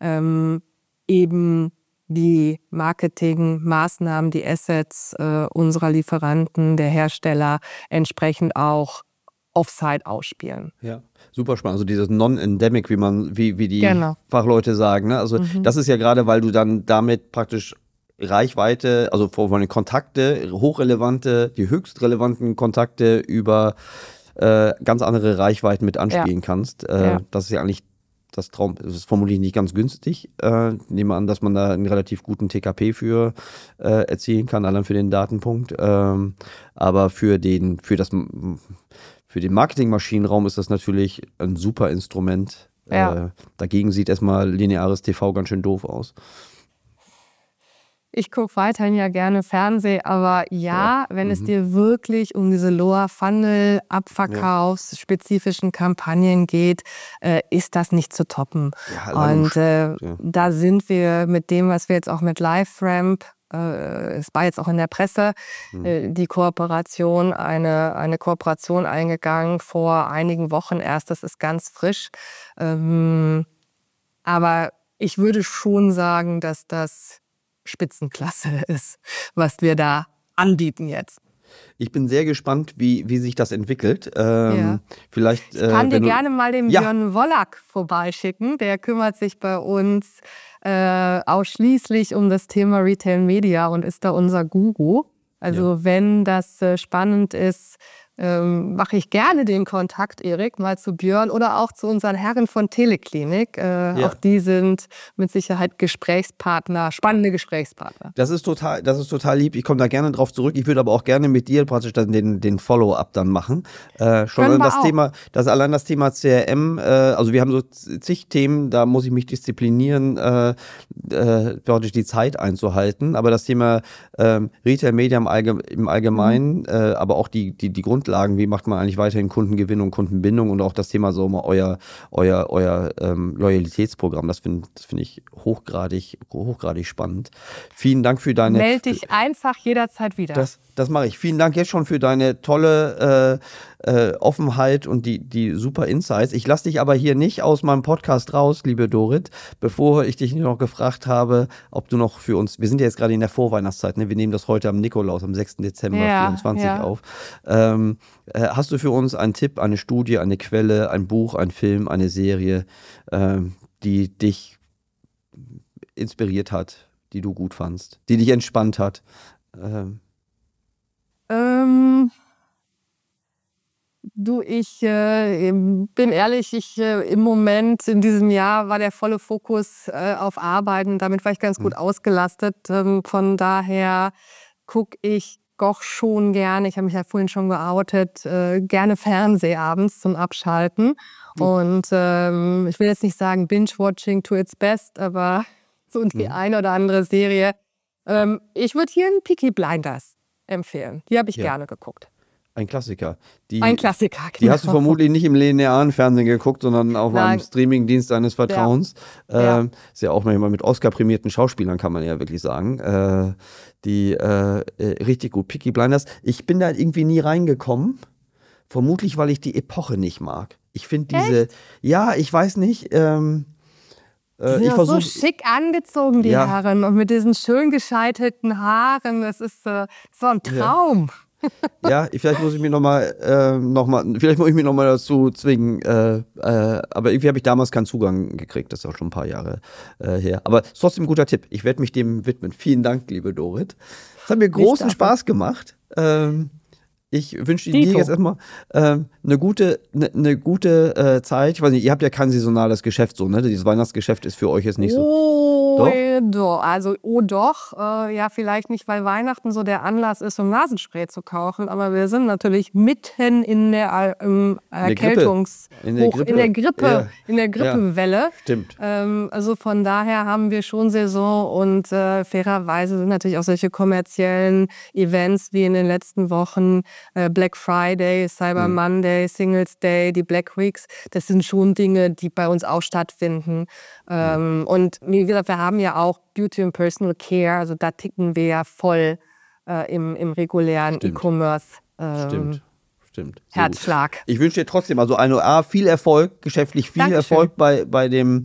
eben die Marketingmaßnahmen, die Assets unserer Lieferanten, der Hersteller entsprechend auch Offsite ausspielen. Ja, super spannend. Also dieses Non-Endemic, wie die Fachleute sagen. Ne? Also das ist ja gerade, weil du dann damit praktisch Reichweite, also von den Kontakte, hochrelevante, die höchst relevanten Kontakte über ganz andere Reichweiten mit anspielen kannst. Das ist ja eigentlich das Traum. Das ist vermutlich nicht ganz günstig. Nehme an, dass man da einen relativ guten TKP für erzielen kann, allein für den Datenpunkt. Aber für den Marketingmaschinenraum ist das natürlich ein super Instrument. Dagegen sieht erstmal lineares TV ganz schön doof aus. Ich gucke weiterhin ja gerne Fernsehen, aber wenn es dir wirklich um diese Lower-Funnel-Abverkaufsspezifischen Kampagnen geht, ist das nicht zu toppen. Und da sind wir mit dem, was wir jetzt auch mit LiveRamp, es war jetzt auch in der Presse, die Kooperation, eine Kooperation eingegangen vor einigen Wochen erst, das ist ganz frisch. Aber ich würde schon sagen, dass das Spitzenklasse ist, was wir da anbieten jetzt. Ich bin sehr gespannt, wie sich das entwickelt. Vielleicht, ich kann dir gerne mal den Björn Wollack vorbeischicken. Der kümmert sich bei uns ausschließlich um das Thema Retail Media und ist da unser Guru. Also wenn das spannend ist, mache ich gerne den Kontakt, Erik, mal zu Björn oder auch zu unseren Herren von Teleklinik. Auch die sind mit Sicherheit Gesprächspartner, spannende Gesprächspartner. Das ist total lieb. Ich komme da gerne drauf zurück. Ich würde aber auch gerne mit dir praktisch dann den Follow-up dann machen. Allein das Thema CRM, also wir haben so zig Themen, da muss ich mich disziplinieren, praktisch die Zeit einzuhalten. Aber das Thema Retail Media im Allgemeinen, aber auch die Grundlagen, wie macht man eigentlich weiterhin Kundengewinnung und Kundenbindung und auch das Thema so mal euer Loyalitätsprogramm, das finde ich hochgradig spannend. Vielen Dank für deine... Meld dich einfach jederzeit wieder. Das mache ich. Vielen Dank jetzt schon für deine tolle Offenheit und die super Insights. Ich lasse dich aber hier nicht aus meinem Podcast raus, liebe Dorit, bevor ich dich noch gefragt habe, ob du noch für uns, wir sind ja jetzt gerade in der Vorweihnachtszeit, ne? Wir nehmen das heute am Nikolaus, am 6. Dezember 24 auf. Hast du für uns einen Tipp, eine Studie, eine Quelle, ein Buch, ein Film, eine Serie, die dich inspiriert hat, die du gut fandst, die dich entspannt hat? Ich bin ehrlich, im Moment in diesem Jahr war der volle Fokus auf Arbeiten. Damit war ich ganz gut ausgelastet. Von daher gucke ich doch schon gerne, ich habe mich ja vorhin schon geoutet, gerne Fernseh abends zum Abschalten. Und ich will jetzt nicht sagen Binge-Watching to its best, aber so die eine oder andere Serie. Ich würde hier einen Peaky Blinders empfehlen. Die habe ich gerne geguckt. Ein Klassiker. Ein Klassiker, genau. Die hast du vermutlich nicht im linearen Fernsehen geguckt, sondern auf einem Streamingdienst deines Vertrauens. Ist ja auch manchmal mit Oscar-prämierten Schauspielern, kann man ja wirklich sagen. Die richtig gut. Peaky Blinders. Ich bin da irgendwie nie reingekommen. Vermutlich, weil ich die Epoche nicht mag. Ich finde diese, ja, ich weiß nicht, Die sind ich auch versuche, so schick angezogen, die Ja. Herren. Und mit diesen schön gescheitelten Haaren, das ist so ein Traum. ja, vielleicht muss ich mich noch mal dazu zwingen, aber irgendwie habe ich damals keinen Zugang gekriegt, das ist auch schon ein paar Jahre her. Aber es ist trotzdem ein guter Tipp, ich werde mich dem widmen. Vielen Dank, liebe Dorit. Es hat mir großen dafür. Spaß gemacht. Ich wünsche dir Dito. jetzt erstmal eine gute Zeit. Ich weiß nicht, ihr habt ja kein saisonales Geschäft so, ne? Dieses Weihnachtsgeschäft ist für euch jetzt nicht so. Oh, Doch? doch. Also, doch. Ja, vielleicht nicht, weil Weihnachten so der Anlass ist, um Nasenspray zu kaufen. Aber wir sind natürlich mitten in der Erkältungs... In der Grippe. In der Grippewelle. Stimmt. Also von daher haben wir schon Saison und fairerweise sind natürlich auch solche kommerziellen Events wie in den letzten Wochen Black Friday, Cyber Monday, Singles Day, die Black Weeks. Das sind schon Dinge, die bei uns auch stattfinden. Und wie gesagt, wir haben ja auch Beauty and Personal Care, also da ticken wir ja voll im regulären Stimmt. E-Commerce. Stimmt. Sehr Herzschlag. gut. Ich wünsche dir trotzdem also viel Erfolg, geschäftlich viel Dankeschön. Erfolg beim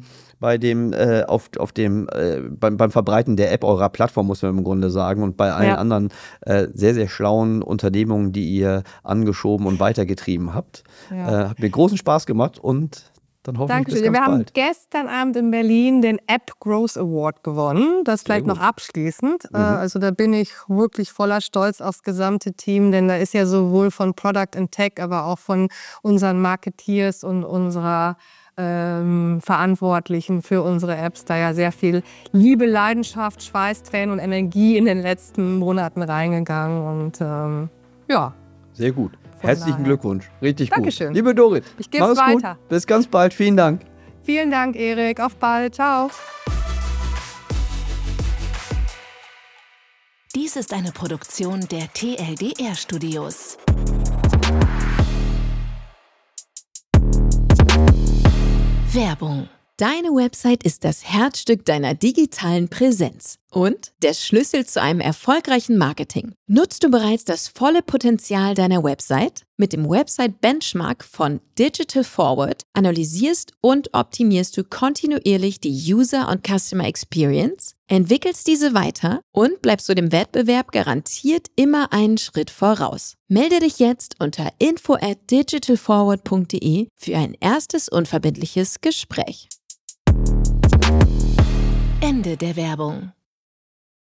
Verbreiten der App eurer Plattform, muss man im Grunde sagen, und bei allen anderen sehr, sehr schlauen Unternehmungen, die ihr angeschoben und weitergetrieben habt. Hat mir großen Spaß gemacht und dann hoffe ich bis Dankeschön. ganz Wir haben bald. gestern Abend in Berlin den App Growth Award gewonnen. Das vielleicht gut. noch abschließend. Also da bin ich wirklich voller Stolz aufs gesamte Team, denn da ist ja sowohl von Product and Tech, aber auch von unseren Marketeers und unserer Verantwortlichen für unsere Apps da ja sehr viel Liebe, Leidenschaft, Schweiß, Tränen und Energie in den letzten Monaten reingegangen. Und ja. Sehr gut. Herzlichen daher. Glückwunsch. Richtig Dankeschön. gut. Liebe Dorit, Ich geb's mach's gut. weiter. Bis ganz bald. Vielen Dank. Vielen Dank, Erik. Auf bald. Ciao. Dies ist eine Produktion der TLDR Studios. Werbung. Deine Website ist das Herzstück deiner digitalen Präsenz und der Schlüssel zu einem erfolgreichen Marketing. Nutzt du bereits das volle Potenzial deiner Website? Mit dem Website Benchmark von Digital Forward analysierst und optimierst du kontinuierlich die User- und Customer Experience, entwickelst diese weiter und bleibst du dem Wettbewerb garantiert immer einen Schritt voraus. Melde dich jetzt unter info@digitalforward.de für ein erstes unverbindliches Gespräch. Ende der Werbung.